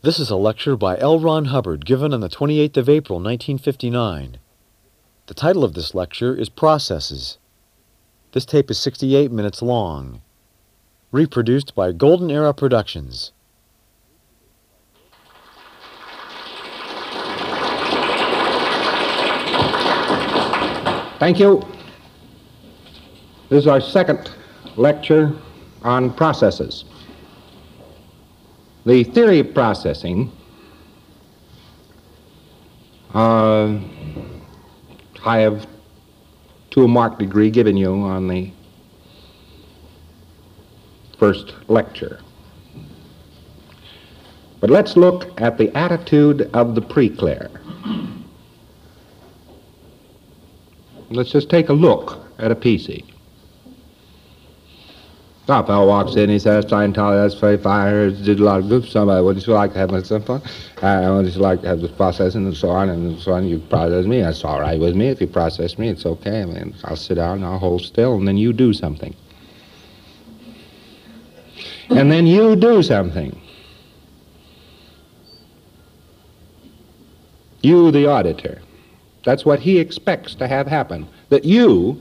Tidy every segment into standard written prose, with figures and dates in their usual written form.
This is a lecture by L. Ron Hubbard given on the 28th of April, 1959. The title of this lecture is Processes. This tape is 68 minutes long. Reproduced by Golden Era Productions. Thank you. This is our second lecture on processes. The theory of processing I have to a marked degree given you on the first lecture. But let's look at the attitude of the pre-clear. Let's just take a look at a PC. Now, a fellow walks in, he says, Scientology, that's very fire, did a lot of good, somebody, would you like to have some fun? I would just like to have this processing and so on, you process me, that's all right with me, if you process me, it's okay, I mean, I'll sit down, I'll hold still, and then you do something. And then you do something. You, the auditor. That's what he expects to have happen, that you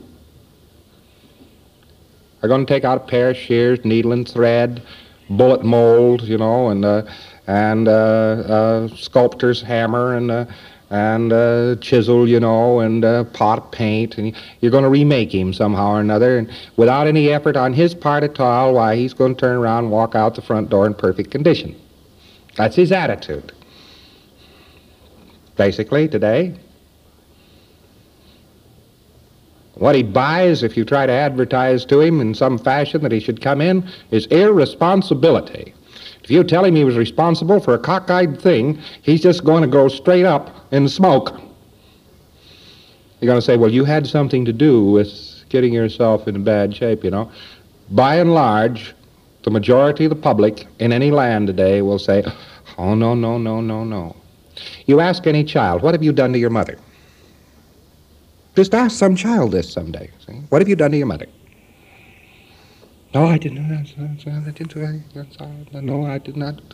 are going to take out a pair of shears, needle and thread, bullet mold, you know, and sculptor's hammer and chisel, you know, and pot of paint, and you're going to remake him somehow or another, and without any effort on his part at all, why, he's going to turn around and walk out the front door in perfect condition. That's his attitude. Basically, today, what he buys, if you try to advertise to him in some fashion that he should come in, is irresponsibility. If you tell him he was responsible for a cockeyed thing, he's just going to go straight up in smoke. You're going to say, well, you had something to do with getting yourself in bad shape, you know. By and large, the majority of the public in any land today will say, oh, no, no, no, no, no. You ask any child, what have you done to your mother? Just ask some child this someday. See? What have you done to your mother? No, I didn't. No, I did not.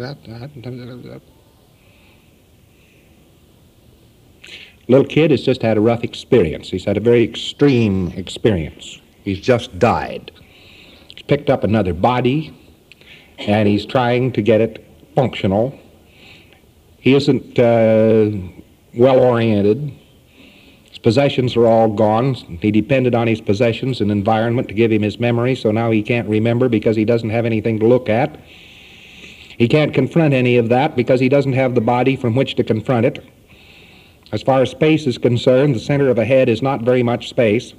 Little kid has just had a rough experience. He's had a very extreme experience. He's just died. He's picked up another body, and he's trying to get it functional. He isn't well-oriented. Possessions are all gone. He depended on his possessions and environment to give him his memory, so now he can't remember because he doesn't have anything to look at. He can't confront any of that because he doesn't have the body from which to confront it. As far as space is concerned, the center of a head is not very much space.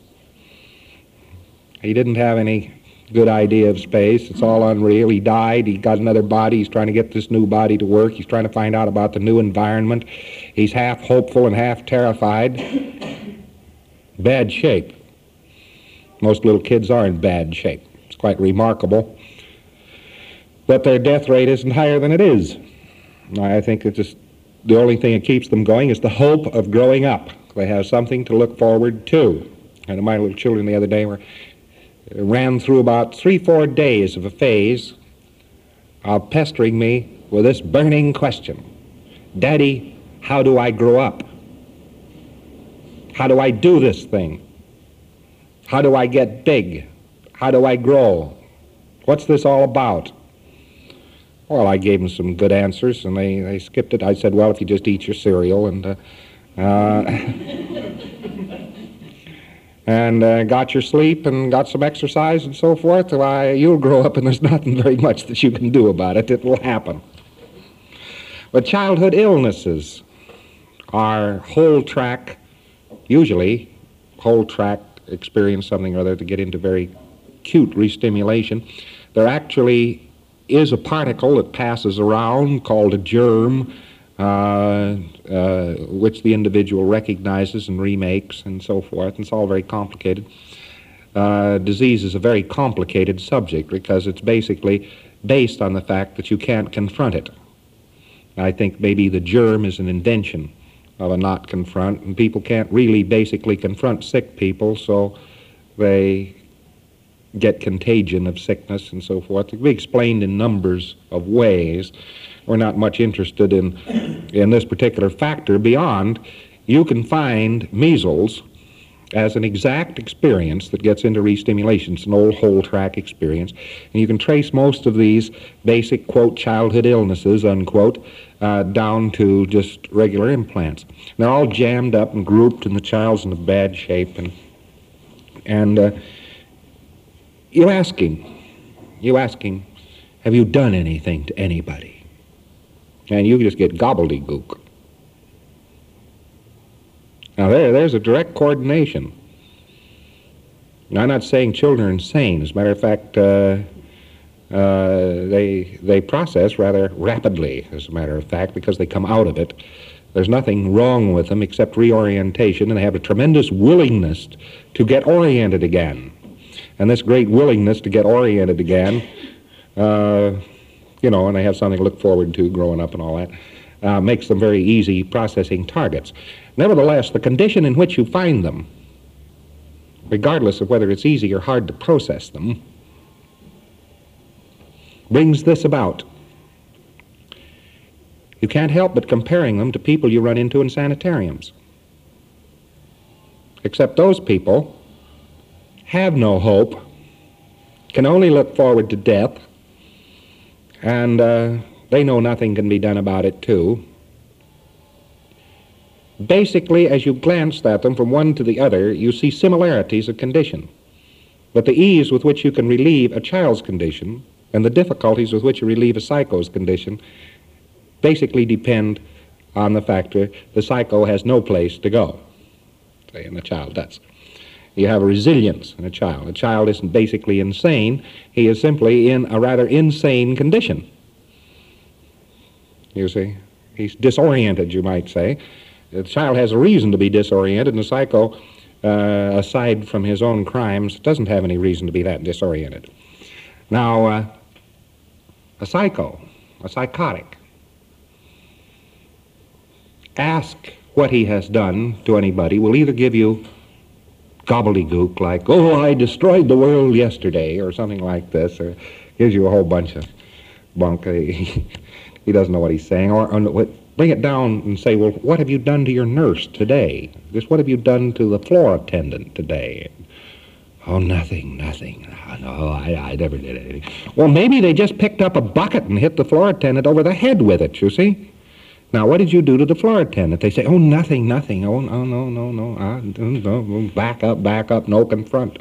He didn't have any good idea of space. It's all unreal. He died. He got another body. He's trying to get this new body to work. He's trying to find out about the new environment. He's half hopeful and half terrified. Bad shape. Most little kids are in bad shape. It's quite remarkable that their death rate isn't higher than it is. I think it's just the only thing that keeps them going is the hope of growing up. They have something to look forward to. And my little children the other day ran through about 3-4 days of a phase of pestering me with this burning question. Daddy, how do I grow up? How do I do this thing? How do I get big? How do I grow? What's this all about? Well, I gave them some good answers, and they skipped it. I said, well, if you just eat your cereal and got your sleep and got some exercise and so forth, why, you'll grow up and there's nothing very much that you can do about it. It will happen. But childhood illnesses are usually whole track experience something or other to get into very acute restimulation. There actually is a particle that passes around called a germ, which the individual recognizes and remakes and so forth. And it's all very complicated. Disease is a very complicated subject because it's basically based on the fact that you can't confront it. I think maybe the germ is an invention of a not confront, and people can't really basically confront sick people, so they get contagion of sickness and so forth. It can be explained in numbers of ways. We're not much interested in this particular factor beyond you can find measles as an exact experience that gets into re-stimulation. It's an old whole track experience. And you can trace most of these basic, quote, childhood illnesses, unquote, down to just regular implants. And they're all jammed up and grouped, and the child's in a bad shape. And you ask him, have you done anything to anybody? And you just get gobbledygook. Now there's a direct coordination. Now, I'm not saying children are insane. As a matter of fact, they process rather rapidly, as a matter of fact, because they come out of it. There's nothing wrong with them except reorientation, and they have a tremendous willingness to get oriented again. And this great willingness to get oriented again, you know, and they have something to look forward to growing up and all that, makes them very easy processing targets. Nevertheless, the condition in which you find them, regardless of whether it's easy or hard to process them, brings this about. You can't help but comparing them to people you run into in sanitariums. Except those people have no hope, can only look forward to death, and they know nothing can be done about it too. Basically, as you glanced at them from one to the other, you see similarities of condition. But the ease with which you can relieve a child's condition and the difficulties with which you relieve a psycho's condition basically depend on the factor the psycho has no place to go, say, and the child does. You have a resilience in a child. A child isn't basically insane. He is simply in a rather insane condition. You see? He's disoriented, you might say. The child has a reason to be disoriented, and the psycho, aside from his own crimes, doesn't have any reason to be that disoriented. Now, a psychotic, ask what he has done to anybody will either give you gobbledygook like, oh, I destroyed the world yesterday, or something like this, or gives you a whole bunch of bunk. He doesn't know what he's saying, or bring it down and say, well, what have you done to your nurse today? Just what have you done to the floor attendant today? Oh, nothing. No, I never did anything. Well, maybe they just picked up a bucket and hit the floor attendant over the head with it, you see? Now, what did you do to the floor attendant? They say, oh, nothing. Oh, no. Back up, no confront.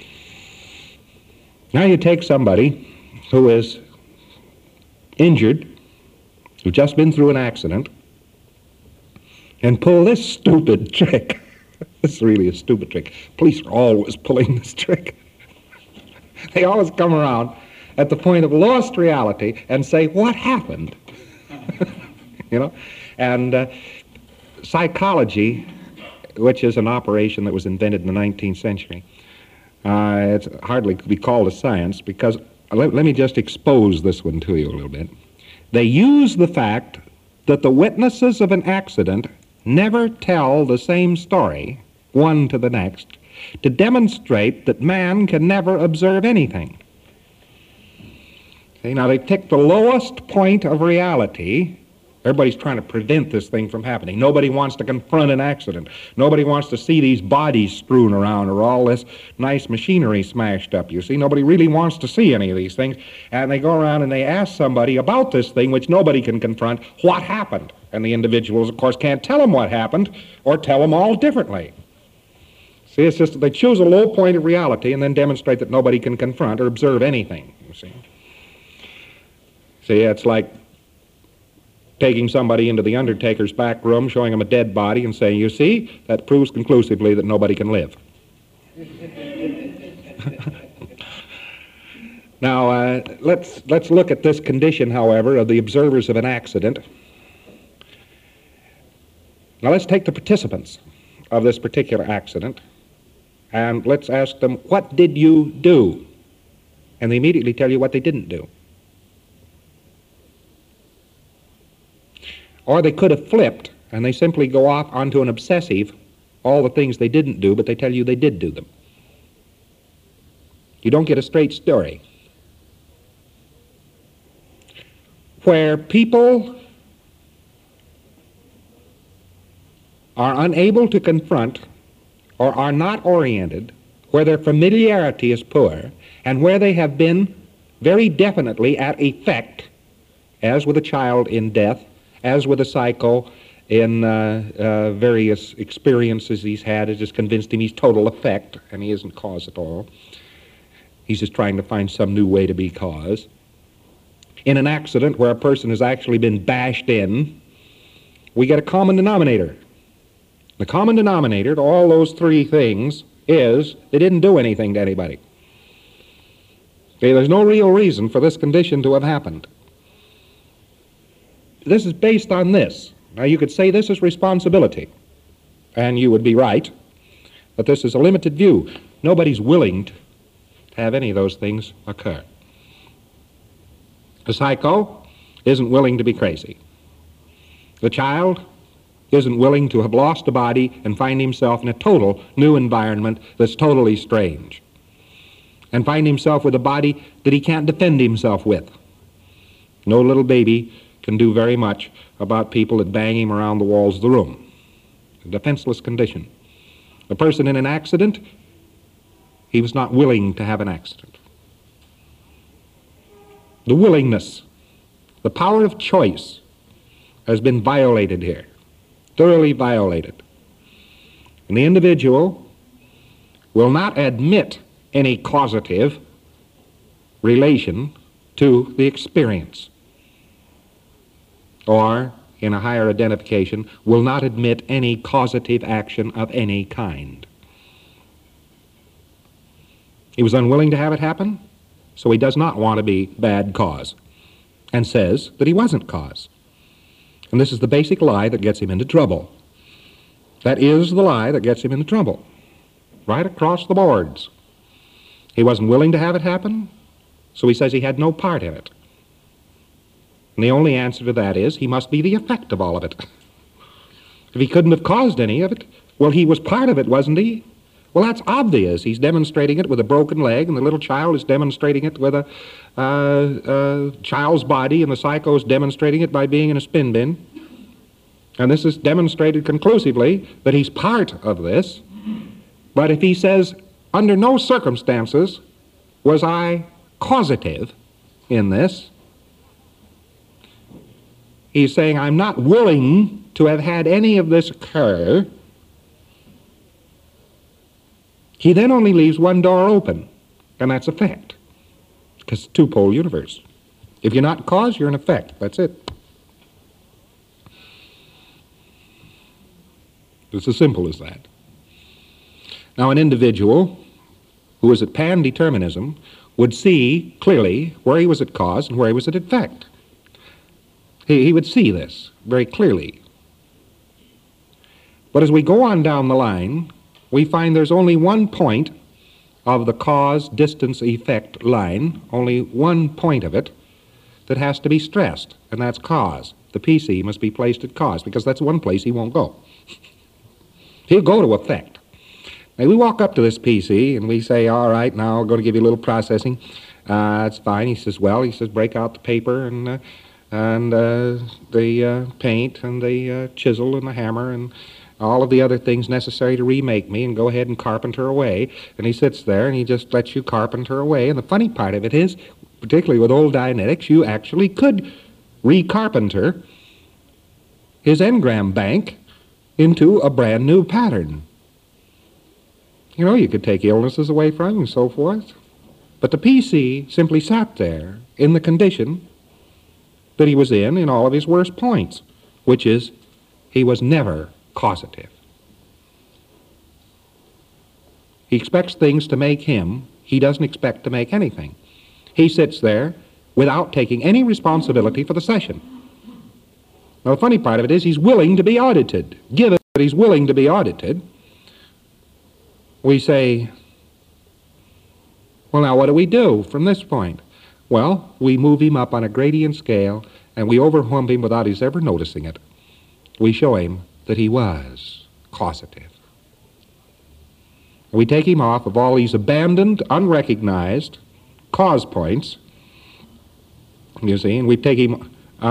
Now you take somebody who is injured, who's just been through an accident, and pull this stupid trick. This is really a stupid trick. Police are always pulling this trick. They always come around at the point of lost reality and say, what happened? You know? And psychology, which is an operation that was invented in the 19th century, it's hardly could be called a science, because let me just expose this one to you a little bit. They use the fact that the witnesses of an accident never tell the same story, one to the next, to demonstrate that man can never observe anything. See, now they take the lowest point of reality. Everybody's trying to prevent this thing from happening. Nobody wants to confront an accident. Nobody wants to see these bodies strewn around or all this nice machinery smashed up, you see. Nobody really wants to see any of these things. And they go around and they ask somebody about this thing which nobody can confront, what happened? And the individuals, of course, can't tell them what happened or tell them all differently. See, it's just that they choose a low point of reality and then demonstrate that nobody can confront or observe anything, you see. See, it's like taking somebody into the undertaker's back room, showing him a dead body, and saying, you see, that proves conclusively that nobody can live. Now, let's look at this condition, however, of the observers of an accident. Now, let's take the participants of this particular accident, and let's ask them, what did you do? And they immediately tell you what they didn't do. Or they could have flipped, and they simply go off onto an obsessive, all the things they didn't do, but they tell you they did do them. You don't get a straight story. Where people are unable to confront or are not oriented, where their familiarity is poor, and where they have been very definitely at effect, as with a child in death, as with a psycho in various experiences he's had, has just convinced him he's total effect, and he isn't cause at all. He's just trying to find some new way to be cause. In an accident where a person has actually been bashed in, we get a common denominator. The common denominator to all those three things is they didn't do anything to anybody. Okay, there's no real reason for this condition to have happened. This is based on this. Now, you could say this is responsibility, and you would be right, but this is a limited view. Nobody's willing to have any of those things occur. The psycho isn't willing to be crazy. The child isn't willing to have lost a body and find himself in a total new environment that's totally strange, and find himself with a body that he can't defend himself with. No little baby can do very much about people that bang him around the walls of the room. A defenseless condition. A person in an accident, he was not willing to have an accident. The willingness, the power of choice has been violated here, thoroughly violated. And the individual will not admit any causative relation to the experience, or, in a higher identification, will not admit any causative action of any kind. He was unwilling to have it happen, so he does not want to be bad cause, and says that he wasn't cause. And this is the basic lie that gets him into trouble. That is the lie that gets him into trouble, right across the boards. He wasn't willing to have it happen, so he says he had no part in it. And the only answer to that is he must be the effect of all of it. If he couldn't have caused any of it, well, he was part of it, wasn't he? Well, that's obvious. He's demonstrating it with a broken leg, and the little child is demonstrating it with a child's body, and the psycho is demonstrating it by being in a spin bin. And this is demonstrated conclusively that he's part of this. But if he says, under no circumstances was I causative in this, he's saying, I'm not willing to have had any of this occur. He then only leaves one door open, and that's effect, because it's a two-pole universe. If you're not cause, you're an effect. That's it. It's as simple as that. Now, an individual who is at pan-determinism would see clearly where he was at cause and where he was at effect. He would see this very clearly. But as we go on down the line, we find there's only one point of the cause-distance-effect line, only one point of it that has to be stressed, and that's cause. The PC must be placed at cause, because that's one place he won't go. He'll go to effect. Now, we walk up to this PC, and we say, all right, now I'm going to give you a little processing. That's fine. He says, well, break out the paper and the paint and the chisel and the hammer and all of the other things necessary to remake me, and go ahead and carpenter away. And he sits there and he just lets you carpenter away. And the funny part of it is, particularly with old Dianetics, you actually could re-carpenter his engram bank into a brand new pattern. You know, you could take illnesses away from him and so forth. But the PC simply sat there in the condition that he was in all of his worst points, which is he was never causative. He expects things to make him. He doesn't expect to make anything. He sits there without taking any responsibility for the session. Now, the funny part of it is he's willing to be audited. Given that he's willing to be audited, we say, well, now what do we do from this point? Well, we move him up on a gradient scale, and we overwhelm him without his ever noticing it. We show him that he was causative. We take him off of all these abandoned, unrecognized cause points, you see, and we take him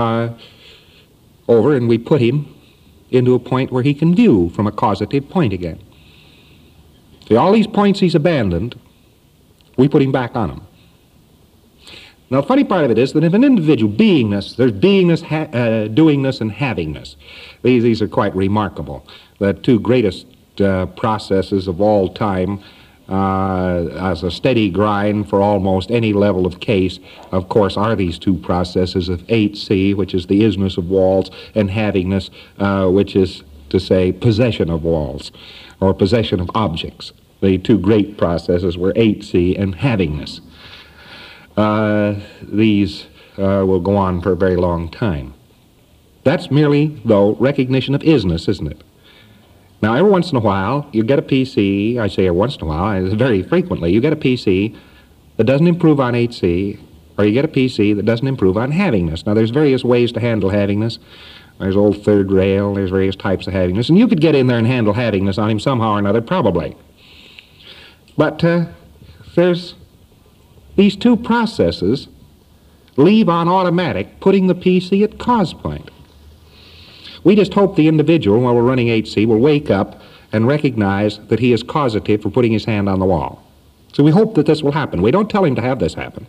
over and we put him into a point where he can view from a causative point again. See, all these points he's abandoned, we put him back on them. Now, the funny part of it is that if an individual beingness, there's beingness, doingness, and havingness. These are quite remarkable. The two greatest processes of all time as a steady grind for almost any level of case, of course, are these two processes of 8C, which is the isness of walls, and havingness, which is to say possession of walls or possession of objects. The two great processes were 8C and havingness. These will go on for a very long time. That's merely, though, recognition of isness, isn't it? Now, every once in a while, you get a PC, I say every once in a while, very frequently, you get a PC that doesn't improve on 8C, or you get a PC that doesn't improve on havingness. Now, there's various ways to handle havingness. There's old third rail, there's various types of havingness, and you could get in there and handle havingness on him somehow or another, probably. But there's these two processes leave on automatic, putting the PC at cause point. We just hope the individual, while we're running 8C, will wake up and recognize that he is causative for putting his hand on the wall. So we hope that this will happen. We don't tell him to have this happen.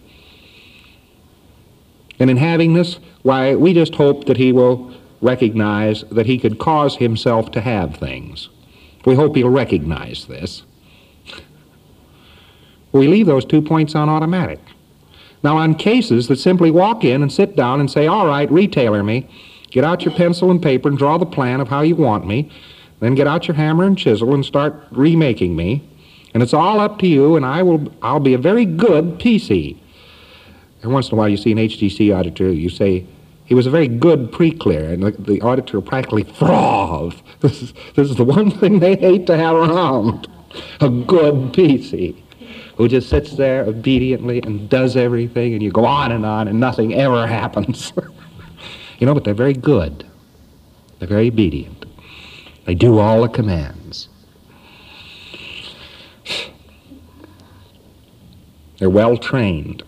And in havingness, why, we just hope that he will recognize that he could cause himself to have things. We hope he'll recognize this. We leave those 2 points on automatic. Now, on cases that simply walk in and sit down and say, all right, retailer me, get out your pencil and paper and draw the plan of how you want me, then get out your hammer and chisel and start remaking me, and it's all up to you, and I'll be a very good PC. Every once in a while you see an HGC auditor, you say, he was a very good pre-clear, and the auditor will practically froth. This is the one thing they hate to have around, a good PC, who just sits there obediently and does everything, and you go on and nothing ever happens. You know, but they're very good. They're very obedient. They do all the commands. They're well trained.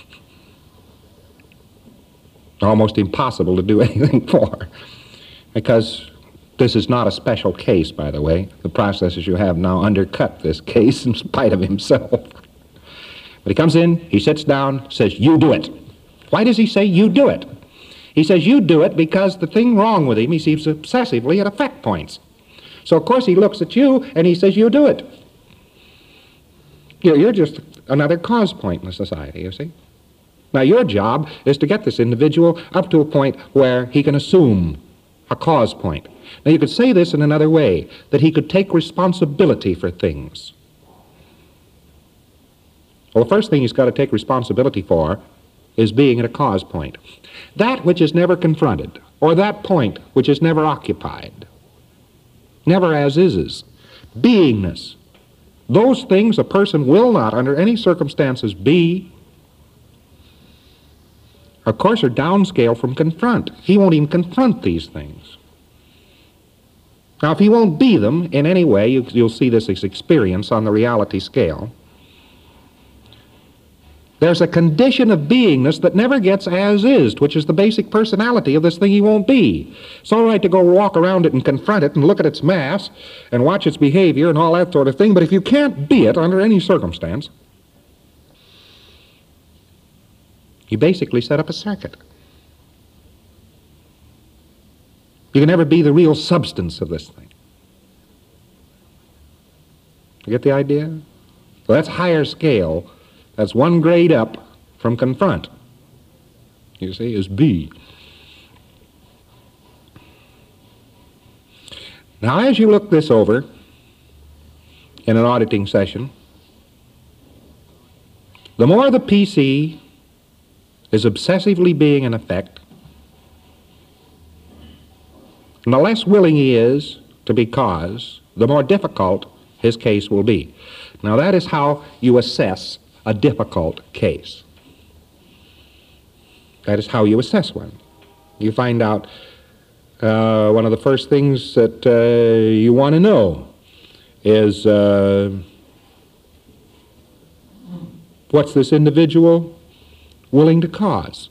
Almost impossible to do anything for. Because this is not a special case, by the way. The processes you have now undercut this case in spite of himself. But he comes in, he sits down, says, you do it. Why does he say, you do it? He says, you do it because the thing wrong with him, he sees obsessively at effect points. So, of course, he looks at you and he says, you do it. You're just another cause point in the society, you see. Now, your job is to get this individual up to a point where he can assume a cause point. Now, you could say this in another way, that he could take responsibility for things. Well, the first thing he's got to take responsibility for is being at a cause point. That which is never confronted, or that point which is never occupied, never as is, beingness. Those things a person will not, under any circumstances, be, of course, are downscale from confront. He won't even confront these things. Now, if he won't be them in any way, you'll see this as experience on the reality scale. There's a condition of beingness that never gets as is, which is the basic personality of this thing he won't be. It's all right to go walk around it and confront it and look at its mass and watch its behavior and all that sort of thing, but if you can't be it under any circumstance, you basically set up a circuit. You can never be the real substance of this thing. You get the idea? Well, that's higher scale. That's one grade up from confront. You see, is B. Now, as you look this over in an auditing session, the more the PC is obsessively being in effect, and the less willing he is to be cause, the more difficult his case will be. Now, that is how you assess a difficult case. That is how you assess one. You find out one of the first things that you want to know is What's this individual willing to cause?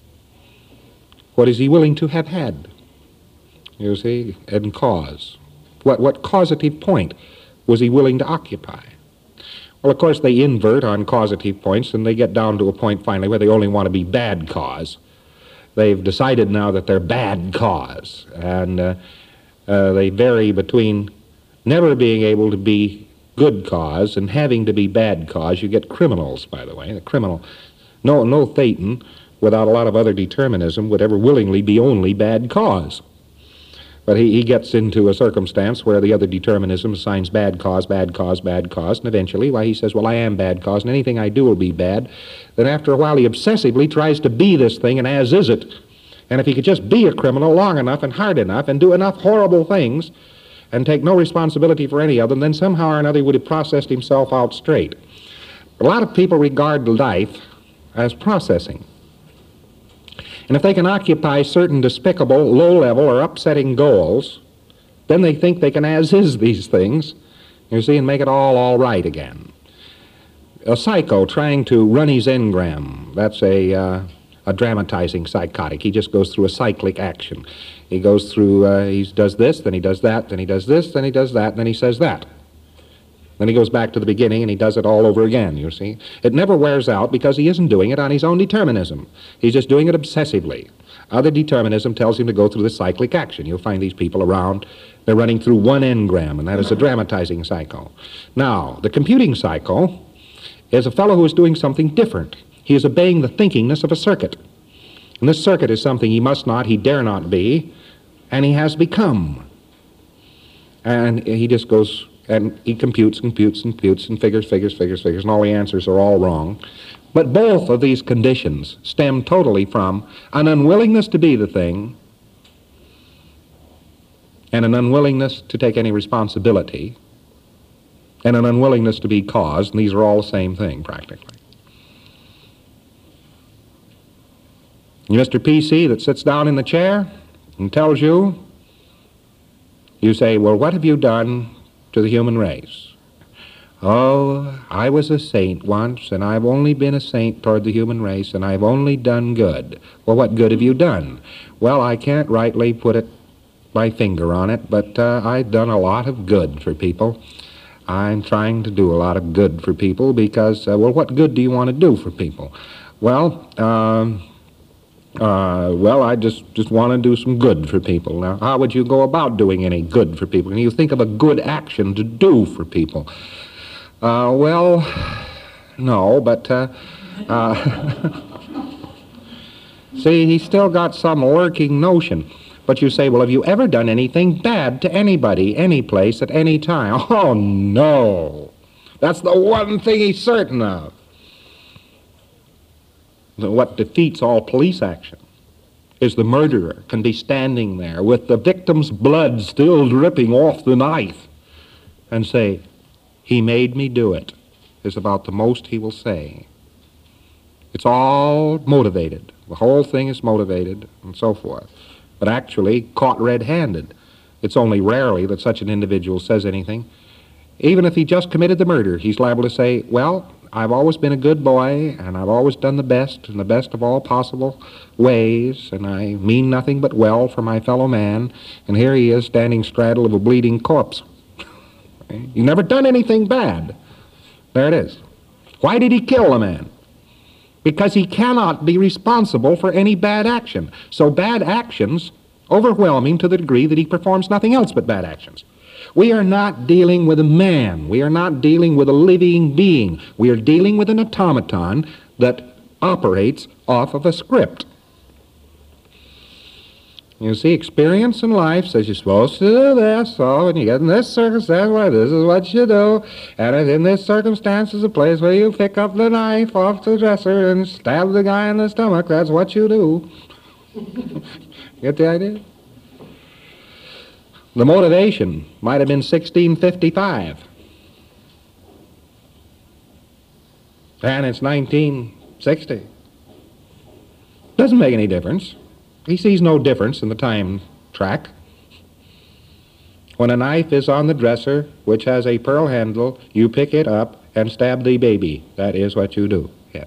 What is he willing to have had? You see, and cause. What causative point was he willing to occupy? Well, of course, they invert on causative points, and they get down to a point finally where they only want to be bad cause. They've decided now that they're bad cause, and they vary between never being able to be good cause and having to be bad cause. You get criminals, by the way. The criminal, no Thetan, without a lot of other determinism, would ever willingly be only bad cause. But he gets into a circumstance where the other determinism assigns bad cause, bad cause, bad cause, and eventually, why, he says, well, I am bad cause, and anything I do will be bad. Then after a while, he obsessively tries to be this thing, and as is it. And if he could just be a criminal long enough and hard enough and do enough horrible things and take no responsibility for any of them, then somehow or another he would have processed himself out straight. But a lot of people regard life as processing. And if they can occupy certain despicable, low-level, or upsetting goals, then they think they can as-is these things, you see, and make it all right again. A psycho trying to run his engram, that's a dramatizing psychotic. He just goes through a cyclic action. He goes through, he does this, then he does that, then he does this, then he does that, and then he says that. Then he goes back to the beginning and he does it all over again, you see. It never wears out because he isn't doing it on his own determinism. He's just doing it obsessively. Other determinism tells him to go through the cyclic action. You'll find these people around, they're running through one engram, and that is a dramatizing psycho. Now, the computing psycho is a fellow who is doing something different. He is obeying the thinkingness of a circuit. And this circuit is something he must not, he dare not be, and he has become. And he just goes, and he computes and figures, and all the answers are all wrong. But both of these conditions stem totally from an unwillingness to be the thing and an unwillingness to take any responsibility and an unwillingness to be caused, and these are all the same thing, practically. Mr. PC that sits down in the chair and tells you, you say, well, what have you done to the human race? Oh, I was a saint once, and I've only been a saint toward the human race, and I've only done good. Well, what good have you done? Well, I can't rightly put my finger on it, but I've done a lot of good for people. I'm trying to do a lot of good for people because, well, what good do you want to do for people? Well, I just want to do some good for people. Now, how would you go about doing any good for people? Can you think of a good action to do for people? Well, no, but, see, he's still got some lurking notion. But you say, well, have you ever done anything bad to anybody, any place, at any time? Oh, no. That's the one thing he's certain of. What defeats all police action is the murderer can be standing there with the victim's blood still dripping off the knife and say, he made me do it, is about the most he will say. It's all motivated. The whole thing is motivated and so forth. But actually, caught red-handed. It's only rarely that such an individual says anything. Even if he just committed the murder, he's liable to say, well, I've always been a good boy, and I've always done the best in the best of all possible ways, and I mean nothing but well for my fellow man, and here he is standing straddle of a bleeding corpse. You've never done anything bad. There it is. Why did he kill the man? Because he cannot be responsible for any bad action. So bad actions overwhelm him to the degree that he performs nothing else but bad actions. We are not dealing with a man. We are not dealing with a living being. We are dealing with an automaton that operates off of a script. You see, experience in life says you're supposed to do this, so when you get in this circumstance, well, this is what you do. And in this circumstance is a place where you pick up the knife off the dresser and stab the guy in the stomach. That's what you do. Get the idea? The motivation might have been 1655. And it's 1960. Doesn't make any difference. He sees no difference in the time track. When a knife is on the dresser, which has a pearl handle, you pick it up and stab thee baby. That is what you do, yes.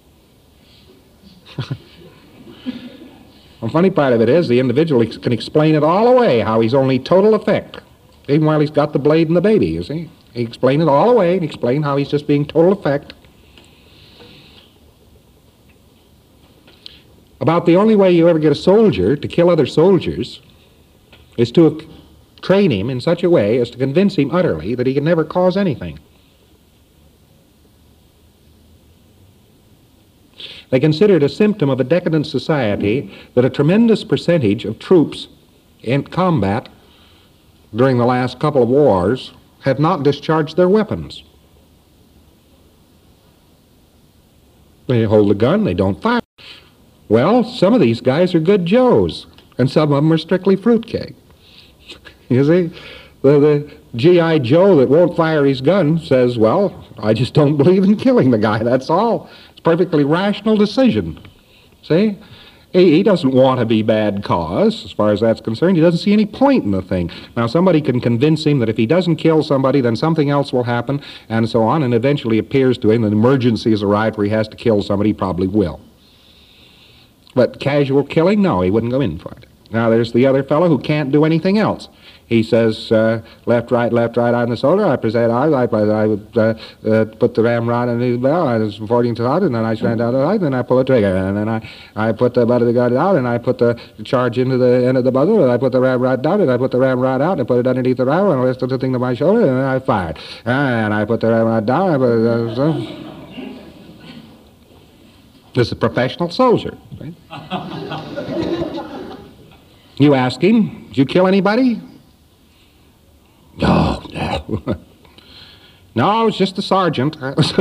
The funny part of it is the individual can explain it all away, how he's only total effect, even while he's got the blade and the baby, you see. He explained it all away and explained how he's just being total effect. About the only way you ever get a soldier to kill other soldiers is to train him in such a way as to convince him utterly that he can never cause anything. They consider it a symptom of a decadent society that a tremendous percentage of troops in combat during the last couple of wars have not discharged their weapons. They hold the gun, they don't fire. Well, some of these guys are good Joes, and some of them are strictly fruitcake. You see, the G.I. Joe that won't fire his gun says, well, I just don't believe in killing the guy, that's all. It's a perfectly rational decision. See? He doesn't want to be bad cause, as far as that's concerned. He doesn't see any point in the thing. Now, somebody can convince him that if he doesn't kill somebody, then something else will happen, and so on, and eventually appears to him that an emergency has arrived where he has to kill somebody, he probably will. But casual killing, no, he wouldn't go in for it. Now, there's the other fellow who can't do anything else. He says, left, right, on the shoulder. I present, I would put the ramrod in his bell. I was 14 to out, and then I stand out the right, and then I pull the trigger, and then I put the butt of the gun out, and I put the charge into the end of the buzzer, and I put the ramrod down, and I put the ramrod out, and put it underneath the ramrod, and I lifted the thing to my shoulder, and then I fired. And I put the ramrod down, and I put it, This is a professional soldier. Right? You ask him, did you kill anybody? No. No, I was just the sergeant.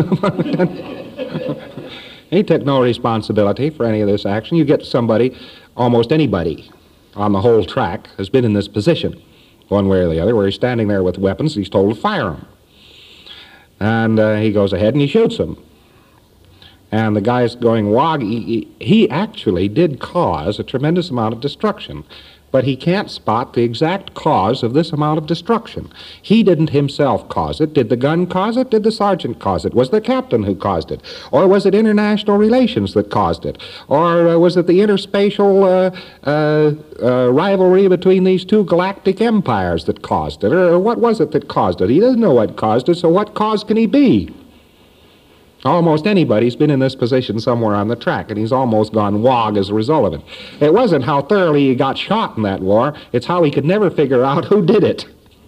He took no responsibility for any of this action. You get somebody, almost anybody on the whole track has been in this position, one way or the other, where he's standing there with weapons, he's told to fire them. And he goes ahead and he shoots them. And the guy's going wog. He actually did cause a tremendous amount of destruction. But he can't spot the exact cause of this amount of destruction. He didn't himself cause it. Did the gun cause it? Did the sergeant cause it? Was the captain who caused it? Or was it international relations that caused it? Or was it the interspatial rivalry between these two galactic empires that caused it? Or what was it that caused it? He doesn't know what caused it, so what cause can he be? Almost anybody's been in this position somewhere on the track, and he's almost gone wog as a result of it. It wasn't how thoroughly he got shot in that war, it's how he could never figure out who did it.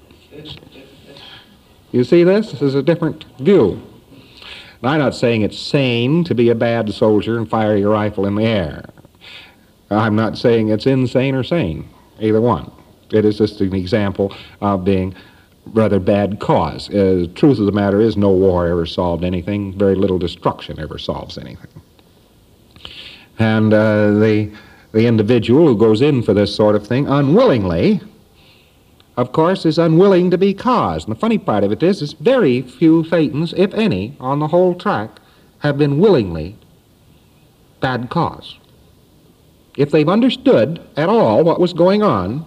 You see this? This is a different view. Now, I'm not saying it's sane to be a bad soldier and fire your rifle in the air. I'm not saying it's insane or sane, either one. It is just an example of being rather bad cause. Truth of the matter is no war ever solved anything. Very little destruction ever solves anything. And the individual who goes in for this sort of thing unwillingly, of course, is unwilling to be caused. And the funny part of it is very few Thetans, if any, on the whole track have been willingly bad cause. If they've understood at all what was going on,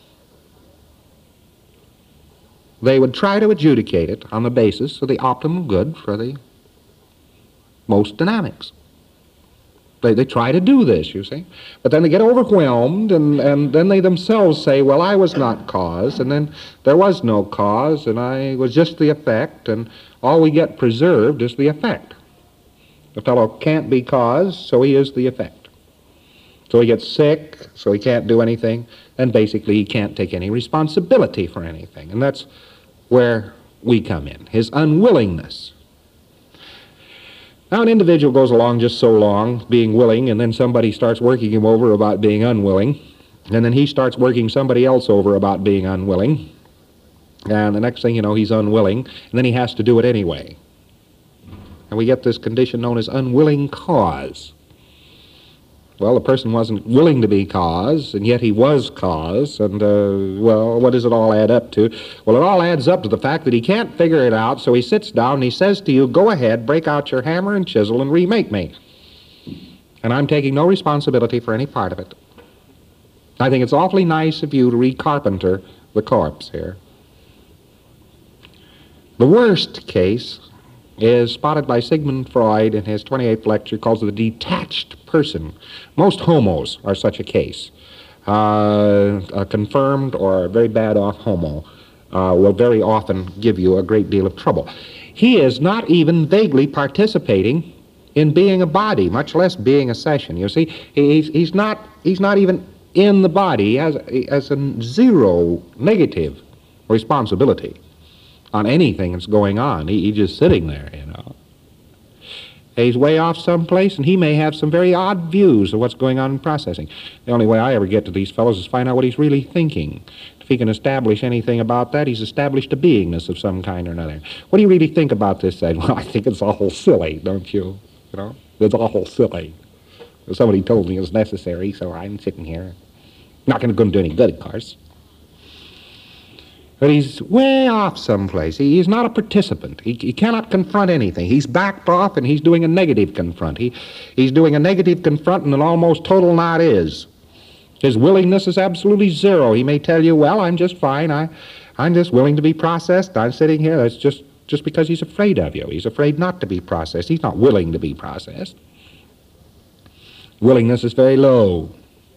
they would try to adjudicate it on the basis of the optimum good for the most dynamics. They try to do this, you see. But then they get overwhelmed, and then they themselves say, well, I was not cause, and then there was no cause, and I was just the effect, and all we get preserved is the effect. The fellow can't be cause, so he is the effect. So he gets sick, so he can't do anything, and basically he can't take any responsibility for anything. And that's where we come in, his unwillingness. Now, an individual goes along just so long, being willing, and then somebody starts working him over about being unwilling, and then he starts working somebody else over about being unwilling, and the next thing you know, he's unwilling, and then he has to do it anyway. And we get this condition known as unwilling cause. Well, the person wasn't willing to be cause, and yet he was cause, and, well, what does it all add up to? Well, it all adds up to the fact that he can't figure it out, so he sits down and he says to you, go ahead, break out your hammer and chisel and remake me. And I'm taking no responsibility for any part of it. I think it's awfully nice of you to recarpenter the corpse here. The worst case is spotted by Sigmund Freud in his 28th lecture, calls it the detached person. Most homos are such a case. A confirmed or a very bad off homo will very often give you a great deal of trouble. He is not even vaguely participating in being a body, much less being a session. You see, he's not even in the body. He has a zero negative responsibility on anything that's going on. He's just sitting there, you know. He's way off someplace, and he may have some very odd views of what's going on in processing. The only way I ever get to these fellows is find out what he's really thinking. If he can establish anything about that, he's established a beingness of some kind or another. What do you really think about this, Ed? Well, I think it's awful silly, don't you? You know, it's awful silly. Somebody told me it was necessary, so I'm sitting here. Not going to do any good, of course. But he's way off someplace. He's not a participant. He cannot confront anything. He's backed off, and he's doing a negative confront. He's doing a negative confront in an almost total not is. His willingness is absolutely zero. He may tell you, well, I'm just fine. I'm just willing to be processed. I'm sitting here. That's just because he's afraid of you. He's afraid not to be processed. He's not willing to be processed. Willingness is very low.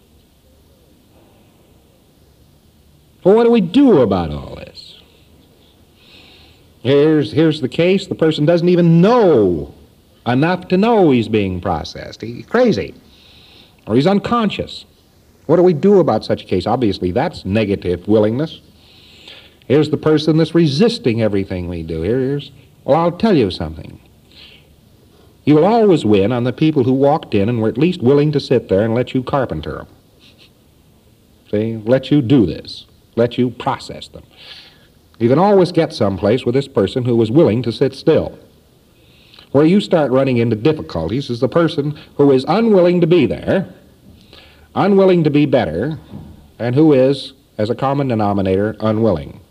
Well, what do we do about all this? Here's the case. The person doesn't even know enough to know he's being processed. He's crazy, or he's unconscious. What do we do about such a case? Obviously, that's negative willingness. Here's the person that's resisting everything we do. Well, I'll tell you something. You'll always win on the people who walked in and were at least willing to sit there and let you carpenter them. See, let you do this. Let you process them. You can always get someplace with this person who is willing to sit still. Where you start running into difficulties is the person who is unwilling to be there, unwilling to be better, and who is, as a common denominator, unwilling.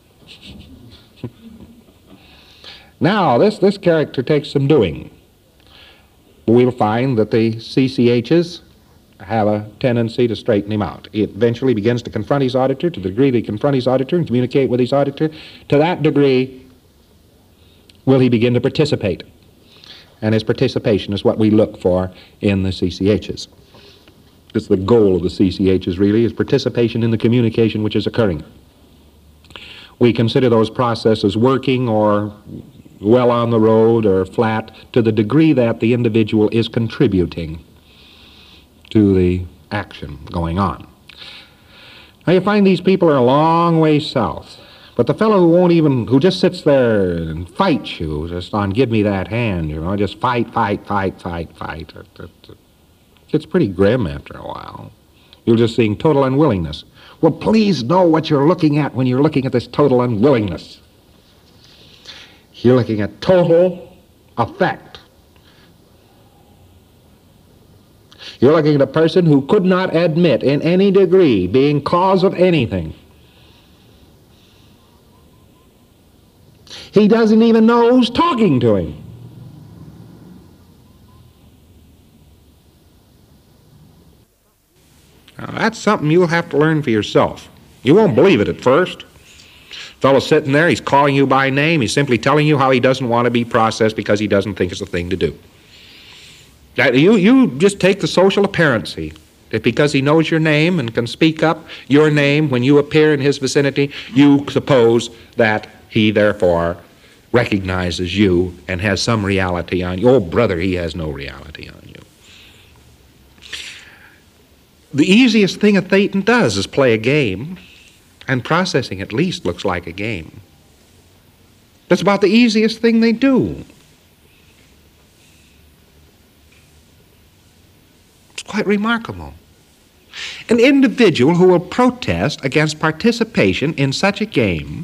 Now, this character takes some doing. We'll find that the CCHs have a tendency to straighten him out. He eventually begins to confront his auditor to the degree that he confront his auditor and communicate with his auditor. To that degree will he begin to participate. And his participation is what we look for in the CCHs. It's the goal of the CCHs, really, is participation in the communication which is occurring. We consider those processes working or well on the road or flat to the degree that the individual is contributing to the action going on. Now you find these people are a long way south, but the fellow who just sits there and fights you just on give me that hand, you know, just fight. It's pretty grim after a while. You're just seeing total unwillingness. Well, please know what you're looking at when you're looking at this total unwillingness. You're looking at total effect. You're looking at a person who could not admit in any degree being cause of anything. He doesn't even know who's talking to him. Now, that's something you'll have to learn for yourself. You won't believe it at first. Fellow's sitting there, he's calling you by name, he's simply telling you how he doesn't want to be processed because he doesn't think it's the thing to do. You just take the social apparency that because he knows your name and can speak up your name when you appear in his vicinity, you suppose that he therefore recognizes you and has some reality on you. Oh, brother, he has no reality on you. The easiest thing a Thetan does is play a game, and processing at least looks like a game. That's about the easiest thing they do. It's quite remarkable. An individual who will protest against participation in such a game.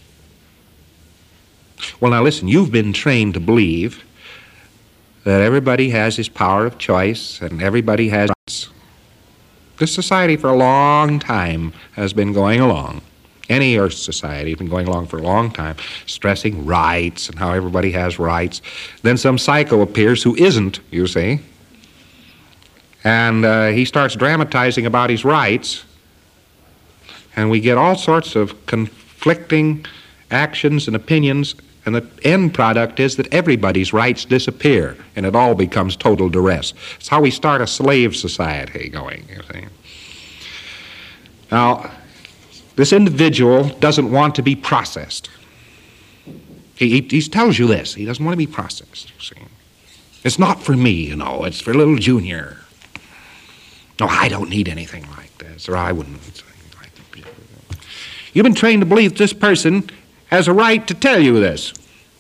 Well, now listen, you've been trained to believe that everybody has his power of choice and everybody has rights. This society for a long time has been going along. Any Earth society has been going along for a long time, stressing rights and how everybody has rights. Then some psycho appears who isn't, you see, and he starts dramatizing about his rights, and we get all sorts of conflicting actions and opinions And the end product is that everybody's rights disappear, and it all becomes total duress. It's how we start a slave society going, you see. Now, this individual doesn't want to be processed. He tells you this. He doesn't want to be processed, you see. It's not for me, you know. It's for little Junior. No, I don't need anything like this, or I wouldn't. You've been trained to believe this person has a right to tell you this.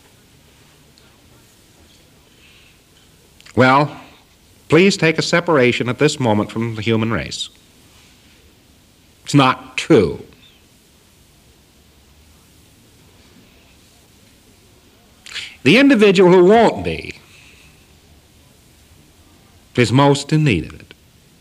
Well, please take a separation at this moment from the human race. It's not true. The individual who won't be is most in need of it.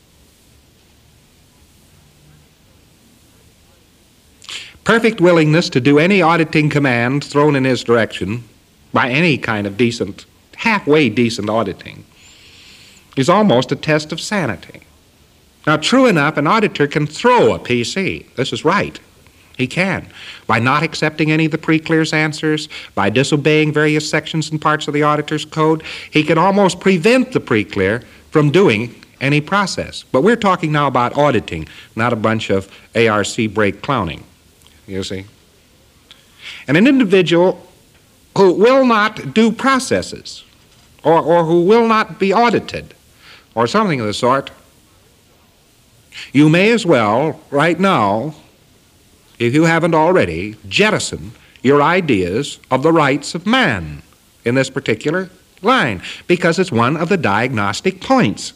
Perfect willingness to do any auditing command thrown in his direction by any kind of decent, halfway decent auditing is almost a test of sanity. Now, true enough, an auditor can throw a PC. This is right. He can. By not accepting any of the pre-clear's answers, by disobeying various sections and parts of the auditor's code, he can almost prevent the pre-clear from doing any process. But we're talking now about auditing, not a bunch of ARC break clowning, you see. And an individual who will not do processes, or who will not be audited, or something of the sort, you may as well, right now, if you haven't already, jettison your ideas of the rights of man in this particular line, because it's one of the diagnostic points.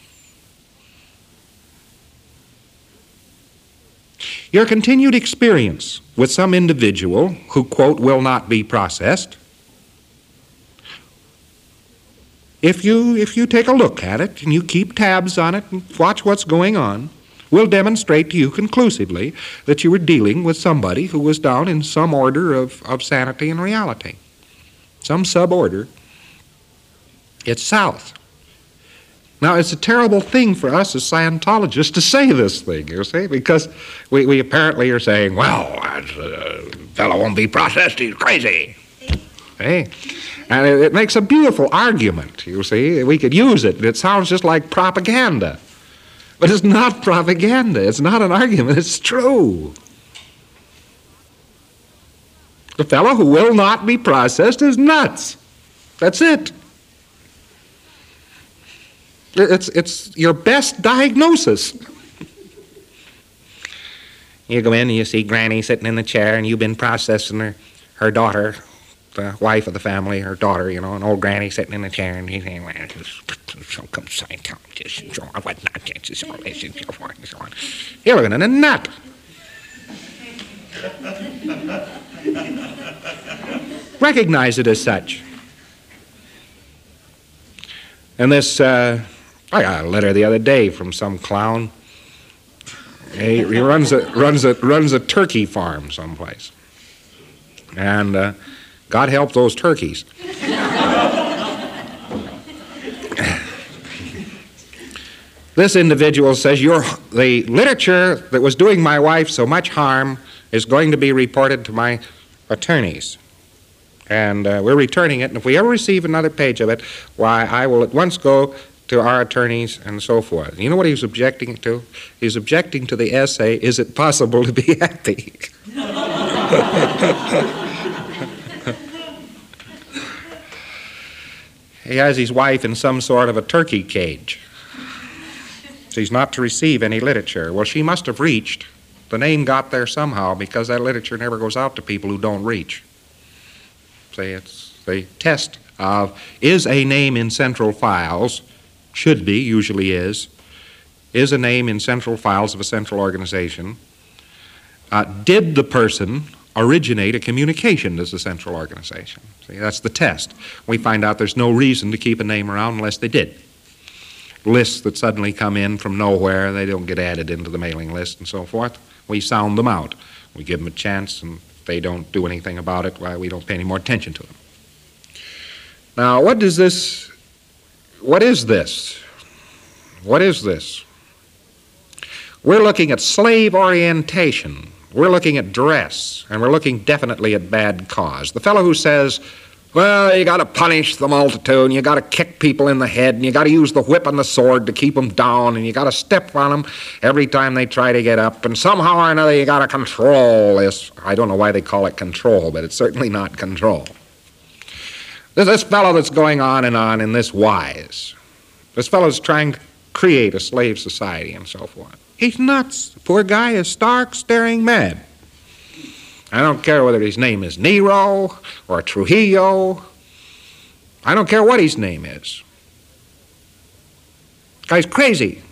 Your continued experience with some individual who, quote, will not be processed, if you take a look at it and you keep tabs on it and watch what's going on, will demonstrate to you conclusively that you were dealing with somebody who was down in some order of sanity and reality, some suborder. It's south. Now, it's a terrible thing for us as Scientologists to say this thing, you see, because we apparently are saying, well, the fellow won't be processed, he's crazy. Hey? And it makes a beautiful argument, you see. We could use it. It sounds just like propaganda. But it's not propaganda. It's not an argument. It's true. The fellow who will not be processed is nuts. That's it. It's your best diagnosis. You go in and you see Granny sitting in the chair and you've been processing her daughter, the wife of the family, her daughter, you know, an old Granny sitting in the chair, and he's saying, well, so come Scientologists and so on, what nonsense is all this and so forth and so on. You're looking at a nut. Recognize it as such. And this, I got a letter the other day from some clown. He runs a turkey farm someplace. And God help those turkeys. This individual says, the literature that was doing my wife so much harm is going to be reported to my attorneys. And we're returning it, and if we ever receive another page of it, why, I will at once go to our attorneys and so forth. You know what he was objecting to? He's objecting to the essay, Is It Possible to Be Happy? He has his wife in some sort of a turkey cage. She's not to receive any literature. Well, she must have reached. The name got there somehow because that literature never goes out to people who don't reach. See, it's the test of, is a name in central files, should be, usually is a name in central files of a central organization. Did the person originate a communication as a central organization? See, that's the test. We find out there's no reason to keep a name around unless they did. Lists that suddenly come in from nowhere, they don't get added into the mailing list and so forth. We sound them out. We give them a chance, and if they don't do anything about it, why, we don't pay any more attention to them. Now, what is this? What is this? We're looking at slave orientation we're looking at dress, and we're looking definitely at bad cause. The fellow who says, well, you got to punish the multitude, and you got to kick people in the head, and you got to use the whip and the sword to keep them down, and you got to step on them every time they try to get up, and somehow or another you got to control this. I don't know why they call it control, but it's certainly not control. There's this fellow that's going on in this wise. This fellow's trying to create a slave society and so forth. He's nuts. The poor guy is stark, staring mad. I don't care whether his name is Nero or Trujillo. I don't care what his name is. The guy's crazy.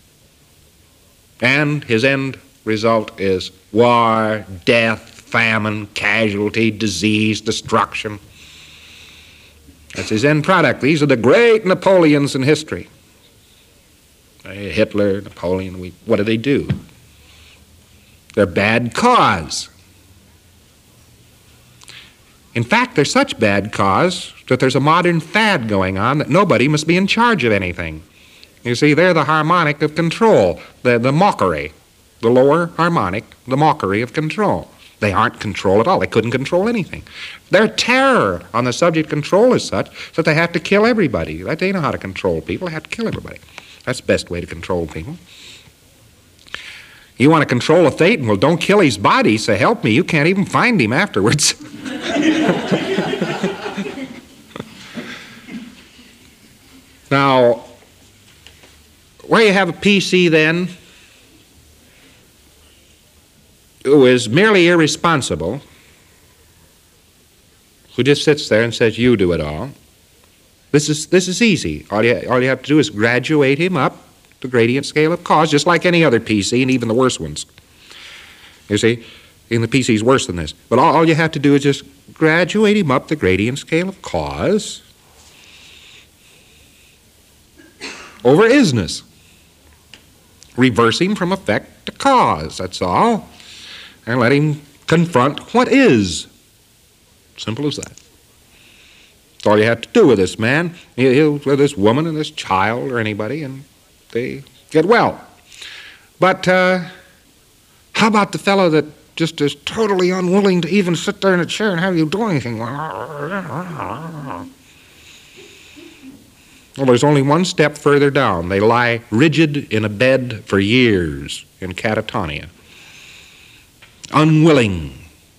And his end result is war, death, famine, casualty, disease, destruction. That's his end product. These are the great Napoleons in history. Hitler, Napoleon, what do? They're bad cause. In fact, they're such bad cause that there's a modern fad going on that nobody must be in charge of anything. You see, they're the harmonic of control, the mockery, the lower harmonic, the mockery of control. They aren't control at all. They couldn't control anything. Their terror on the subject control is such that they have to kill everybody. They know how to control people. They have to kill everybody. That's the best way to control people. You want to control a Thetan? Well, don't kill his body, so help me. You can't even find him afterwards. Now, where you have a PC then, who is merely irresponsible, who just sits there and says, you do it all, this is easy. All you have to do is graduate him up the gradient scale of cause, just like any other PC, and even the worse ones. You see, and the PC's worse than this. But all you have to do is just graduate him up the gradient scale of cause over isness. Reverse him from effect to cause, that's all. And let him confront what is. Simple as that. That's all you have to do with this man, with this woman and this child or anybody, and they get well. But how about the fellow that just is totally unwilling to even sit there in a chair and have you do anything? Well, there's only one step further down. They lie rigid in a bed for years in catatonia. Unwilling.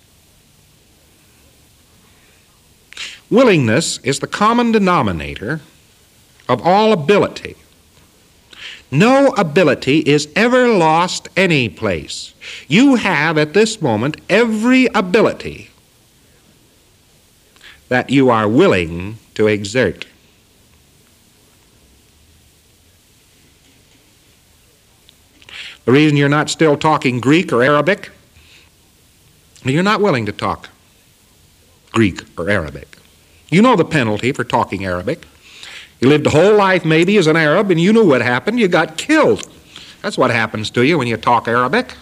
Willingness is the common denominator of all ability. No ability is ever lost any place. You have at this moment every ability that you are willing to exert. The reason you're not still talking Greek or Arabic, you're not willing to talk Greek or Arabic. You know the penalty for talking Arabic. You lived a whole life maybe as an Arab, and you knew what happened. You got killed. That's what happens to you when you talk Arabic.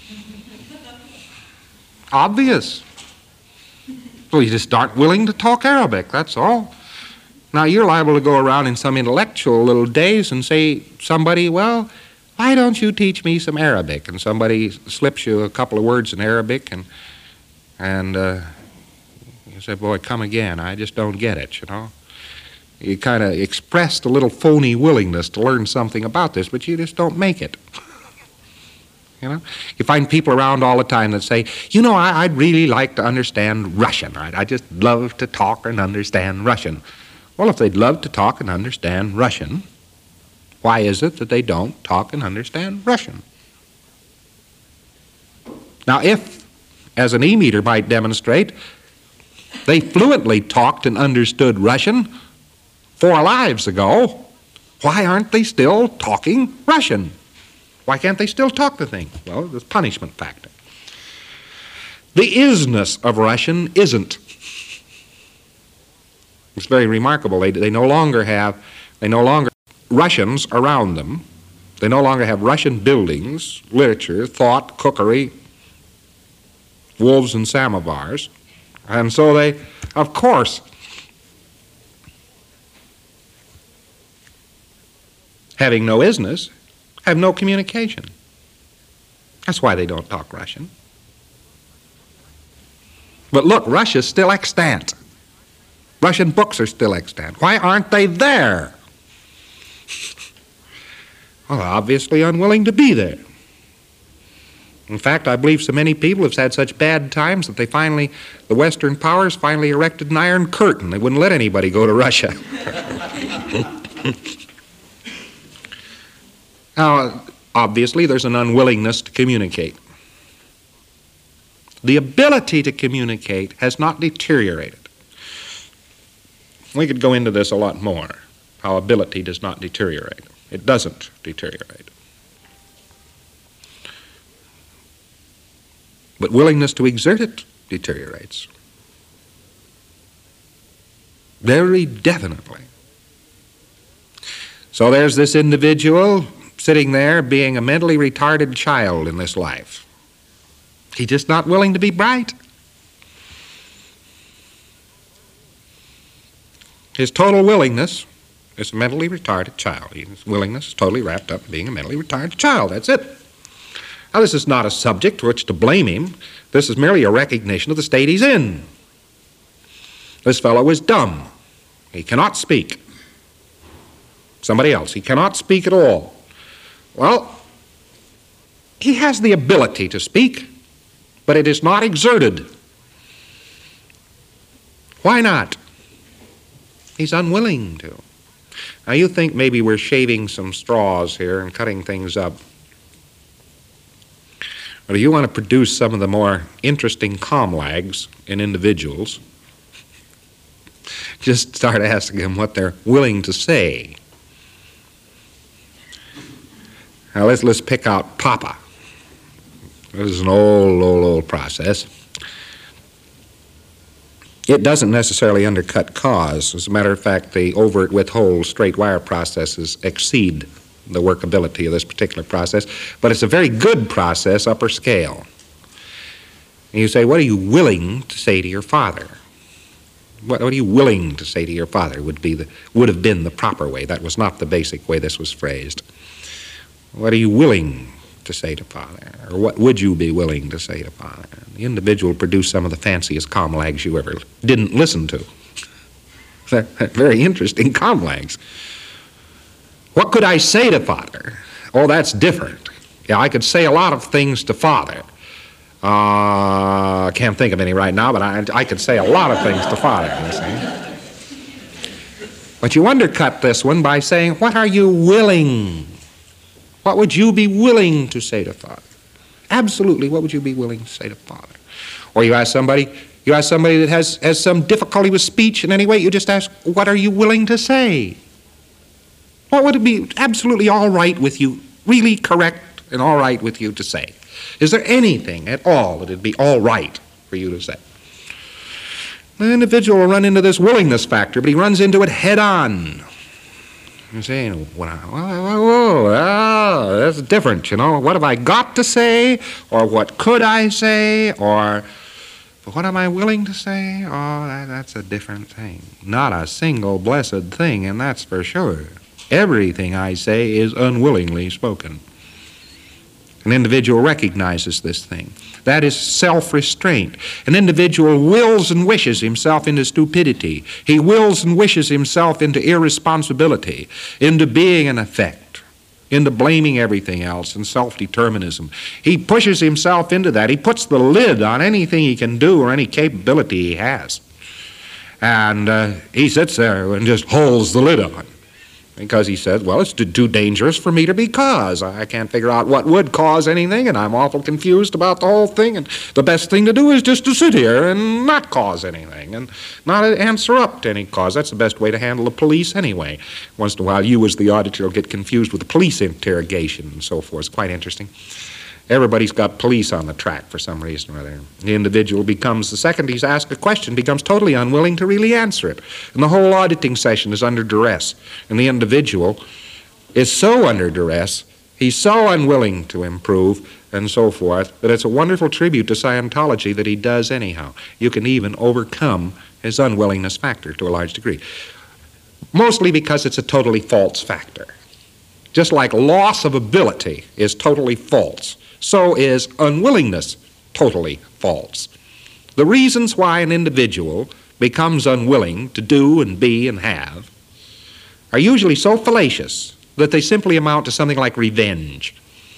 Obvious. Well, you just aren't willing to talk Arabic, that's all. Now, you're liable to go around in some intellectual little daze and say somebody, well, why don't you teach me some Arabic? And somebody slips you a couple of words in Arabic, and you say, boy, come again. I just don't get it, you know. You kind of expressed a little phony willingness to learn something about this, but you just don't make it. You know, you find people around all the time that say, you know, I'd really like to understand Russian. I just love to talk and understand Russian. Well, if they'd love to talk and understand Russian, why is it that they don't talk and understand Russian? Now, if, as an e-meter might demonstrate, they fluently talked and understood Russian 4 lives ago, why aren't they still talking Russian? Why can't they still talk the thing? Well, the punishment factor. The isness of Russian isn't. It's very remarkable. They no longer have Russians around them. They no longer have Russian buildings, literature, thought, cookery, wolves and samovars. And so they, of course, having no isnness, have no communication. That's why they don't talk Russian. But look, Russia's still extant. Russian books are still extant. Why aren't they there? Well, obviously unwilling to be there. In fact, I believe so many people have had such bad times that the Western powers finally erected an iron curtain. They wouldn't let anybody go to Russia. Now, obviously, there's an unwillingness to communicate. The ability to communicate has not deteriorated. We could go into this a lot more, how ability does not deteriorate. It doesn't deteriorate. But willingness to exert it deteriorates. Very definitely. So there's this individual sitting there being a mentally retarded child in this life. He's just not willing to be bright. His total willingness is a mentally retarded child. His willingness is totally wrapped up in being a mentally retarded child. That's it. Now, this is not a subject to which to blame him. This is merely a recognition of the state he's in. This fellow is dumb. He cannot speak. Somebody else, he cannot speak at all. Well, he has the ability to speak, but it is not exerted. Why not? He's unwilling to. Now, you think maybe we're shaving some straws here and cutting things up. But if you want to produce some of the more interesting comlags in individuals, just start asking them what they're willing to say. Now, let's pick out Papa. This is an old process. It doesn't necessarily undercut cause. As a matter of fact, the overt withhold straight wire processes exceed the workability of this particular process, but it's a very good process, upper scale. And you say, what are you willing to say to your father? What are you willing to say to your father would have been the proper way. That was not the basic way this was phrased. What are you willing to say to father? Or what would you be willing to say to father? The individual produced some of the fanciest comlags you ever didn't listen to. They're very interesting comlags. What could I say to father? Oh, that's different. Yeah, I could say a lot of things to father. I can't think of any right now, but I could say a lot of things to father, you see. But you undercut this one by saying, what are you willing? What would you be willing to say to father? Absolutely, what would you be willing to say to father? Or you ask somebody that has some difficulty with speech in any way, you just ask, what are you willing to say? What would it be absolutely all right with you, really correct and all right with you to say? Is there anything at all that it'd be all right for you to say? The individual will run into this willingness factor, but he runs into it head on. You're saying, well, that's different, you know. What have I got to say? Or what could I say? Or what am I willing to say? Oh, that's a different thing. Not a single blessed thing, and that's for sure. Everything I say is unwillingly spoken. An individual recognizes this thing. That is self-restraint. An individual wills and wishes himself into stupidity. He wills and wishes himself into irresponsibility, into being an effect, into blaming everything else and self-determinism. He pushes himself into that. He puts the lid on anything he can do or any capability he has. And he sits there and just holds the lid on. Because he says, well, it's too dangerous for me to be cause. I can't figure out what would cause anything, and I'm awful confused about the whole thing, and the best thing to do is just to sit here and not cause anything, and not answer up to any cause. That's the best way to handle the police anyway. Once in a while, you as the auditor will get confused with the police interrogation and so forth. It's quite interesting. Everybody's got police on the track for some reason or other. The individual becomes, the second he's asked a question, becomes totally unwilling to really answer it. And the whole auditing session is under duress. And the individual is so under duress, he's so unwilling to improve and so forth, that it's a wonderful tribute to Scientology that he does anyhow. You can even overcome his unwillingness factor to a large degree. Mostly because it's a totally false factor. Just like loss of ability is totally false, so is unwillingness totally false. The reasons why an individual becomes unwilling to do and be and have are usually so fallacious that they simply amount to something like revenge.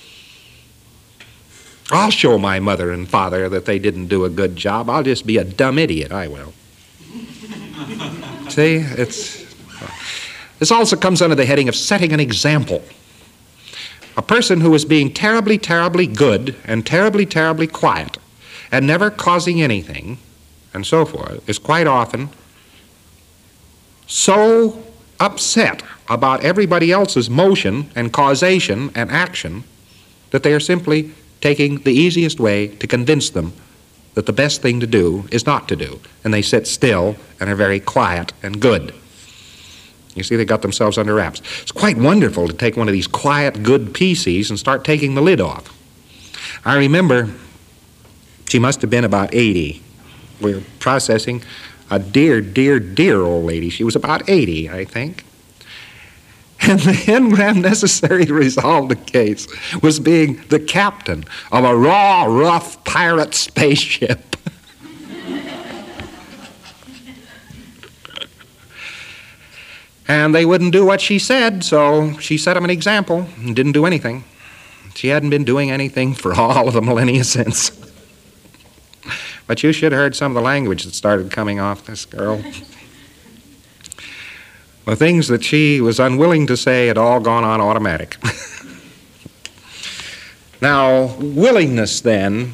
I'll show my mother and father that they didn't do a good job. I'll just be a dumb idiot, I will. See, this also comes under the heading of setting an example. A person who is being terribly, terribly good and terribly, terribly quiet and never causing anything and so forth is quite often so upset about everybody else's motion and causation and action that they are simply taking the easiest way to convince them that the best thing to do is not to do. And they sit still and are very quiet and good. You see, they got themselves under wraps. It's quite wonderful to take one of these quiet, good PCs and start taking the lid off. I remember she must have been about 80. We were processing a dear, dear, dear old lady. She was about 80, I think. And the engram necessary to resolve the case was being the captain of a raw, rough pirate spaceship. And they wouldn't do what she said, so she set them an example and didn't do anything. She hadn't been doing anything for all of the millennia since. But you should have heard some of the language that started coming off this girl. The things that she was unwilling to say had all gone on automatic. Now, willingness then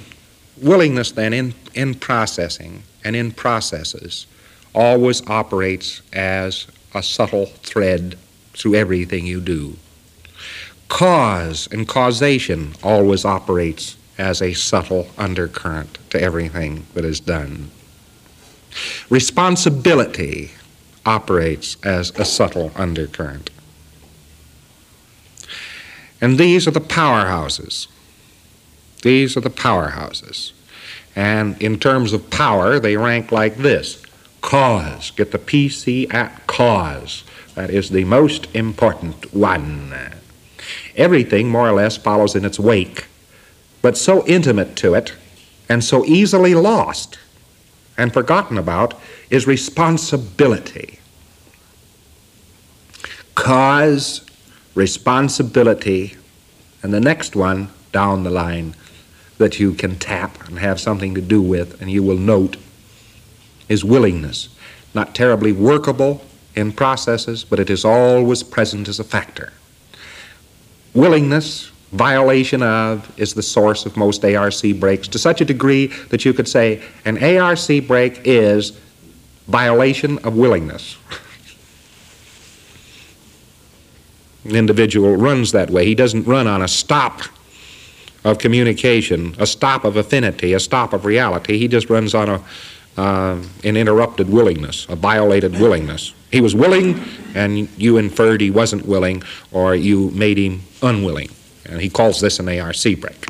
in processing and in processes always operates as a subtle thread through everything you do. Cause and causation always operates as a subtle undercurrent to everything that is done. Responsibility operates as a subtle undercurrent. And these are the powerhouses. These are the powerhouses. And in terms of power, they rank like this. Cause. Get the PC at cause. That is the most important one. Everything more or less follows in its wake, but so intimate to it and so easily lost and forgotten about is responsibility. Cause, responsibility, and the next one down the line that you can tap and have something to do with, and you will note, is willingness. Not terribly workable in processes, but it is always present as a factor. Willingness, violation of, is the source of most ARC breaks to such a degree that you could say an ARC break is violation of willingness. An individual runs that way. He doesn't run on a stop of communication, a stop of affinity, a stop of reality. He just runs on an interrupted willingness, a violated willingness. He was willing, and you inferred he wasn't willing, or you made him unwilling. And he calls this an ARC break.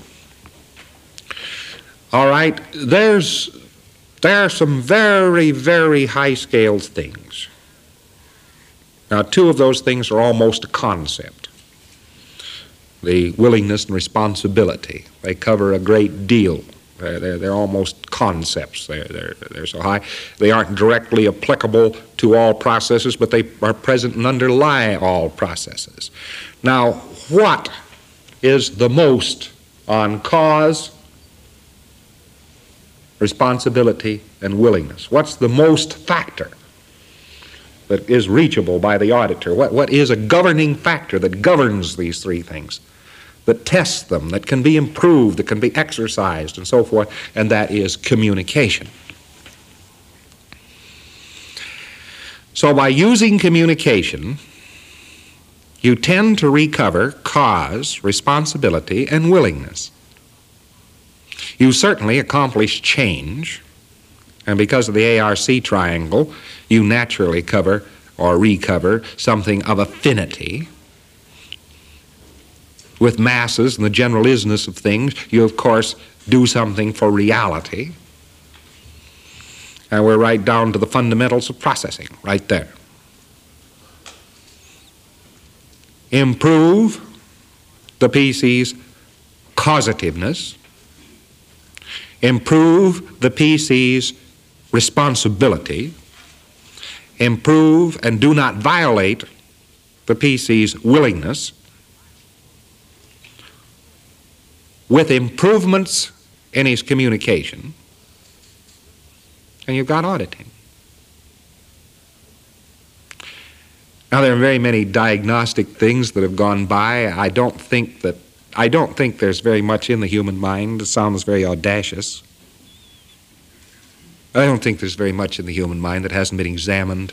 All right, there are some very, very high-scale things. Now, two of those things are almost a concept. The willingness and responsibility. They cover a great deal. They're almost concepts. They're so high. They aren't directly applicable to all processes, but they are present and underlie all processes. Now, what is the most on cause, responsibility, and willingness? What's the most factor that is reachable by the auditor? What is a governing factor that governs these three things, that tests them, that can be improved, that can be exercised, and so forth? And that is communication. So by using communication, you tend to recover cause, responsibility, and willingness. You certainly accomplish change, and because of the ARC triangle, you naturally cover or recover something of affinity. With masses and the general isness of things, you of course do something for reality. And we're right down to the fundamentals of processing, right there. Improve the PC's causativeness. improve the PC's responsibility, improve and do not violate the PC's willingness, with improvements in his communication, and you've got auditing. Now, there are very many diagnostic things that have gone by. I don't think there's very much in the human mind. It sounds very audacious. I don't think there's very much in the human mind that hasn't been examined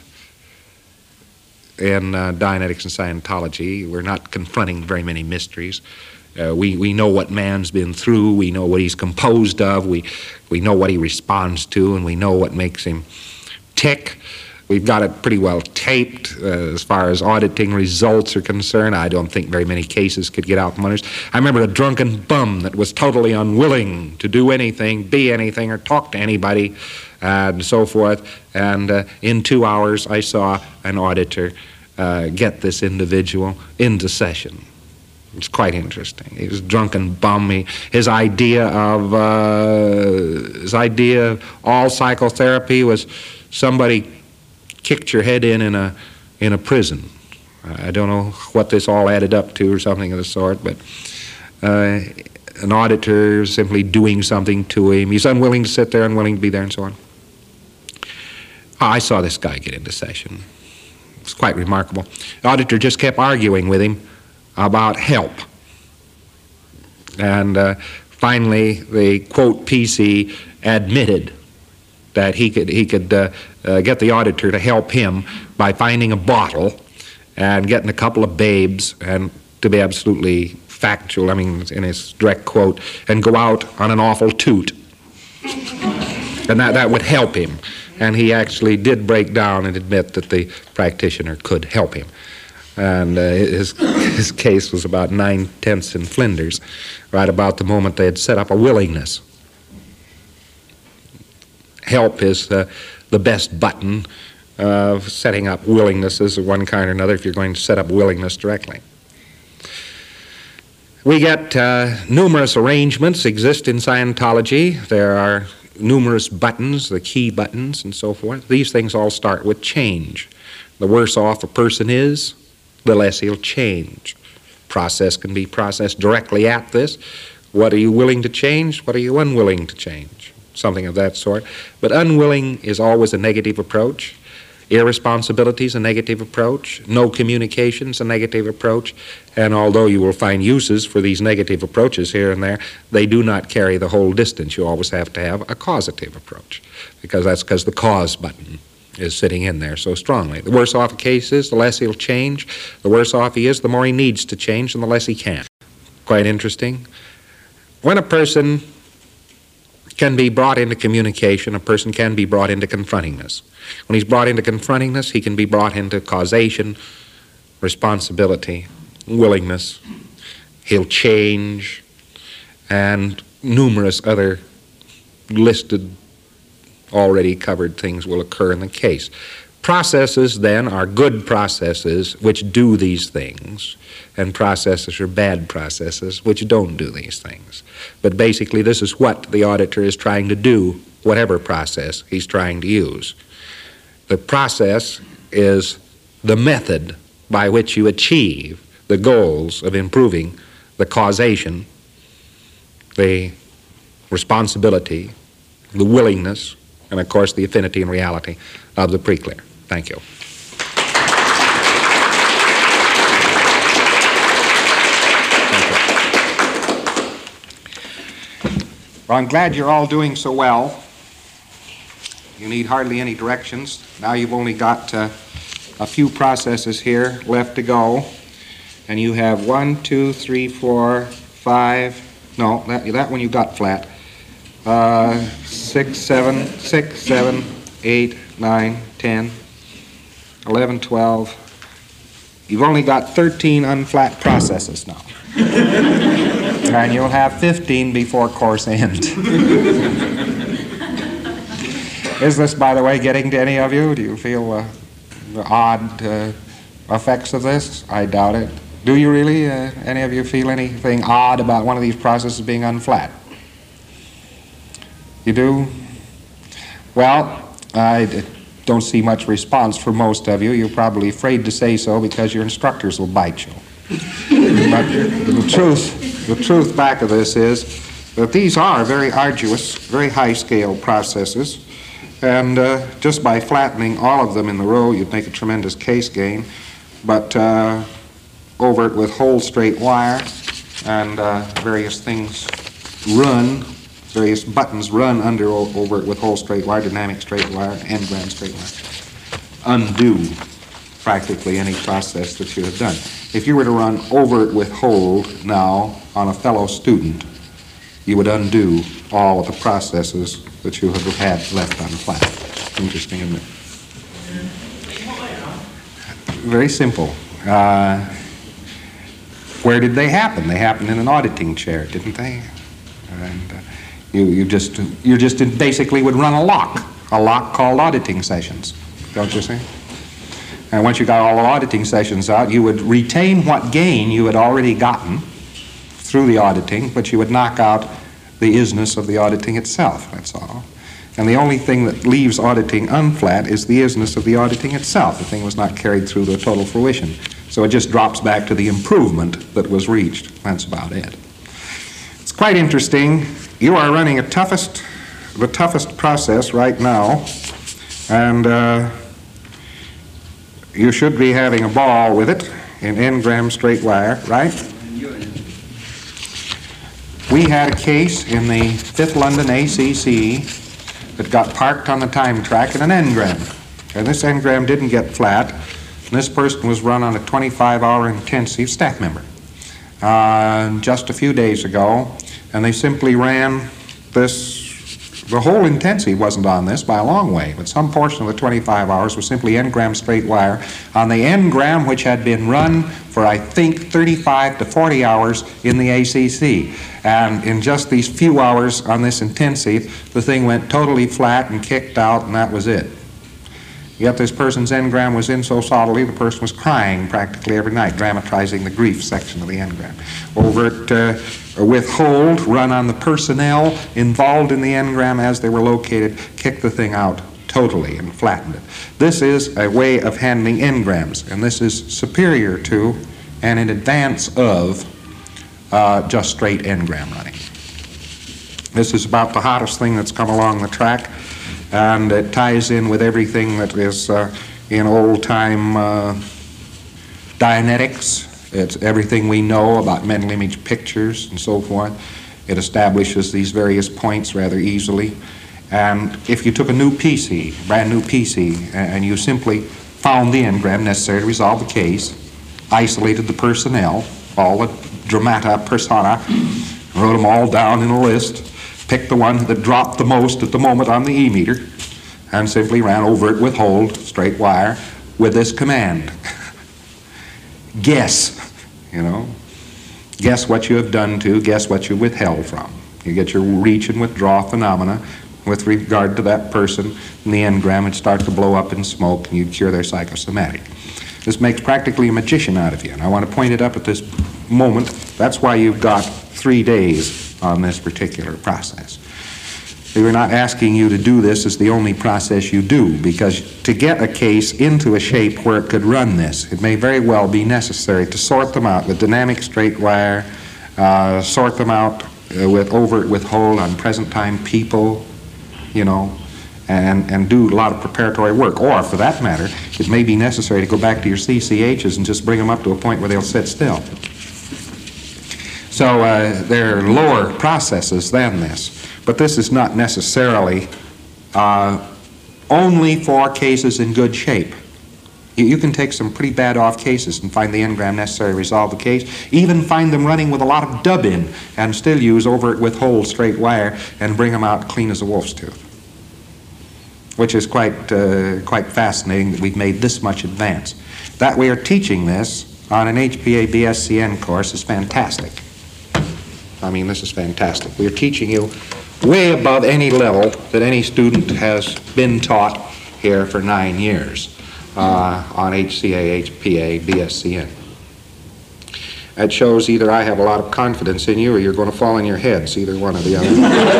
in Dianetics and Scientology. We're not confronting very many mysteries. We know what man's been through. We know what he's composed of. We know what he responds to, and we know what makes him tick. We've got it pretty well taped as far as auditing results are concerned. I don't think very many cases could get out from under us. I remember a drunken bum that was totally unwilling to do anything, be anything, or talk to anybody, and so forth. And in 2 hours, I saw an auditor get this individual into session. It's quite interesting. He was a drunken bum. His idea of all psychotherapy was somebody kicked your head in a prison. I don't know what this all added up to or something of the sort, but an auditor simply doing something to him. He's unwilling to sit there, unwilling to be there, and so on. I saw this guy get into session. It's quite remarkable. The auditor just kept arguing with him about help. And finally, the quote PC admitted that he could get the auditor to help him by finding a bottle and getting a couple of babes, and to be absolutely factual, I mean, in his direct quote, and go out on an awful toot. And that would help him. And he actually did break down and admit that the practitioner could help him. And his case was about 9/10 in Flinders, right about the moment they had set up a willingness. Help is the best button of setting up willingnesses of one kind or another if you're going to set up willingness directly. We get numerous arrangements exist in Scientology. There are numerous buttons, the key buttons and so forth. These things all start with change. The worse off a person is, the less he'll change. Process can be processed directly at this. What are you willing to change? What are you unwilling to change? Something of that sort. But unwilling is always a negative approach. Irresponsibility is a negative approach. No communication is a negative approach. And although you will find uses for these negative approaches here and there, they do not carry the whole distance. You always have to have a causative approach, because the cause button is sitting in there so strongly. The worse off a case is, the less he'll change. The worse off he is, the more he needs to change, and the less he can. Quite interesting. When a person can be brought into communication, a person can be brought into confrontingness. When he's brought into confrontingness, he can be brought into causation, responsibility, willingness. He'll change, and numerous other listed, already covered things will occur in the case. Processes, then, are good processes which do these things, and processes are bad processes which don't do these things. But basically, this is what the auditor is trying to do, whatever process he's trying to use. The process is the method by which you achieve the goals of improving the causation, the responsibility, the willingness, and of course the affinity and reality of the preclear. Thank you. Well, I'm glad you're all doing so well. You need hardly any directions. Now you've only got a few processes here left to go. And you have 1, 2, 3, 4, 5. No, that one you got flat. 6, 7, 8, 9, 10, 11, 12. You've only got 13 unflat processes now. And you'll have 15 before course end. Is this, by the way, getting to any of you? Do you feel the odd effects of this? I doubt it. Do you really? Any of you feel anything odd about one of these processes being unflat? You do? Well, I don't see much response from most of you. You're probably afraid to say so because your instructors will bite you. But the truth back of this is that these are very arduous, very high-scale processes, and just by flattening all of them in the row, you'd make a tremendous case gain. But over it with whole straight wire and various things run, various buttons run over it with whole straight wire, dynamic straight wire, n-gram straight wire, undo practically any process that you have done. If you were to run over it with hold now on a fellow student, you would undo all of the processes that you have had left unflat. Interesting, isn't it? Very simple. Where did they happen? They happened in an auditing chair, didn't they? And you just basically would run a lock called auditing sessions, don't you see? And once you got all the auditing sessions out, you would retain what gain you had already gotten through the auditing, but you would knock out the isness of the auditing itself, that's all. And the only thing that leaves auditing unflat is the isness of the auditing itself. The thing was not carried through to total fruition. So it just drops back to the improvement that was reached. That's about it. It's quite interesting. You are running the toughest process right now, and you should be having a ball with it in n-gram straight wire, right? We had a case in the 5th London ACC that got parked on the time track in an n-gram. And this n-gram didn't get flat. And this person was run on a 25-hour intensive staff member just a few days ago. And they simply ran this. The whole intensive wasn't on this by a long way, but some portion of the 25 hours was simply n-gram straight wire on the n-gram which had been run for, I think, 35 to 40 hours in the ACC. And in just these few hours on this intensive, the thing went totally flat and kicked out, and that was it. Yet this person's n-gram was in so solidly, the person was crying practically every night, dramatizing the grief section of the n-gram. Over at withhold, run on the personnel involved in the n-gram as they were located, kicked the thing out totally and flattened it. This is a way of handling n-grams, and this is superior to and in advance of just straight n-gram running. This is about the hottest thing that's come along the track, and it ties in with everything that is in old-time Dianetics. It's everything we know about mental image pictures and so forth. It establishes these various points rather easily. And if you took a new PC, brand new PC, and you simply found the n-gram necessary to resolve the case, isolated the personnel, all the dramata persona, wrote them all down in a list, picked the one that dropped the most at the moment on the E-meter, and simply ran over it with hold, straight wire, with this command. Guess, you know. Guess what you have done to, guess what you withheld from. You get your reach and withdraw phenomena with regard to that person, and the n-gram would start to blow up in smoke, and you'd cure their psychosomatic. This makes practically a magician out of you, and I want to point it up at this moment. That's why you've got 3 days on this particular process. We're not asking you to do this as the only process you do, because to get a case into a shape where it could run this, it may very well be necessary to sort them out with dynamic straight wire, sort them out with overt withhold on present time people, you know, and do a lot of preparatory work. Or, for that matter, it may be necessary to go back to your CCHs and just bring them up to a point where they'll sit still. So they're lower processes than this. But this is not necessarily only for cases in good shape. You can take some pretty bad off cases and find the n-gram necessary to resolve the case, even find them running with a lot of dub-in and still use overt withhold straight wire and bring them out clean as a wolf's tooth, which is quite fascinating that we've made this much advance. That we are teaching this on an HPA BSCN course is fantastic. I mean, this is fantastic. We are teaching you way above any level that any student has been taught here for 9 years on HCA, HPA, BSCN. That shows either I have a lot of confidence in you or you're going to fall on your heads, either one or the other.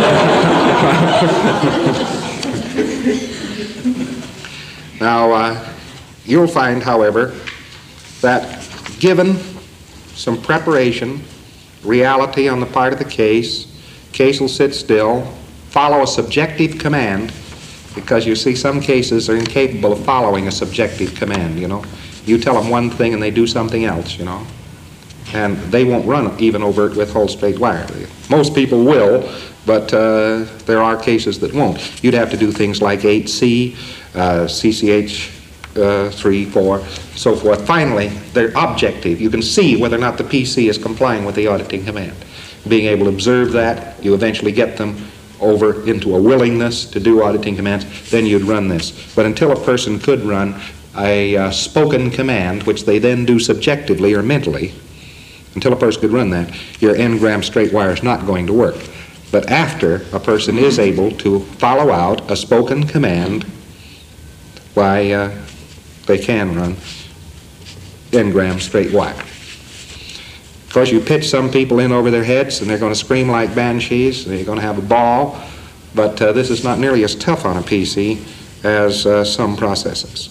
Now, you'll find, however, that given some preparation, reality on the part of the case will sit still, follow a subjective command, because you see some cases are incapable of following a subjective command, you know. You tell them one thing and they do something else, you know. And they won't run even overt withhold straight wire. Most people will, but there are cases that won't. You'd have to do things like 8C, CCH 3, 4, so forth. Finally, they're objective. You can see whether or not the PC is complying with the auditing command. Being able to observe that, you eventually get them over into a willingness to do auditing commands, then you'd run this. But until a person could run a spoken command, which they then do subjectively or mentally, until a person could run that, your n-gram straight wire is not going to work. But after a person is able to follow out a spoken command, why, they can run n-gram straight wire. Of course, you pitch some people in over their heads and they're going to scream like banshees, they're going to have a ball, but this is not nearly as tough on a PC as some processes.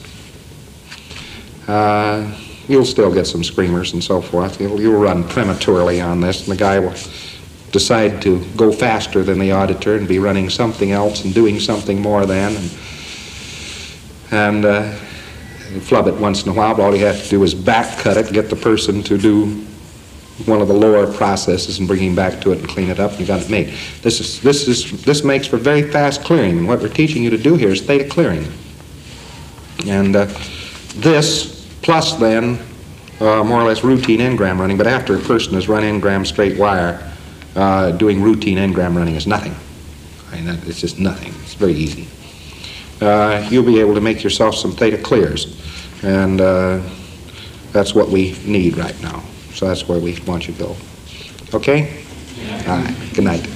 You'll still get some screamers and so forth. You'll run prematurely on this, and the guy will decide to go faster than the auditor and be running something else and doing something more than, and flub it once in a while, but all you have to do is back cut it, get the person to do one of the lower processes and bring him back to it and clean it up, and you got it made. This makes for very fast clearing, and what we're teaching you to do here is theta clearing. And this plus then more or less routine n-gram running, but after a person has run n-gram straight wire, doing routine n-gram running is nothing. I mean, it's just nothing. It's very easy. You'll be able to make yourself some theta clears, and that's what we need right now. So that's where we want you to go. Okay? All right. Good night.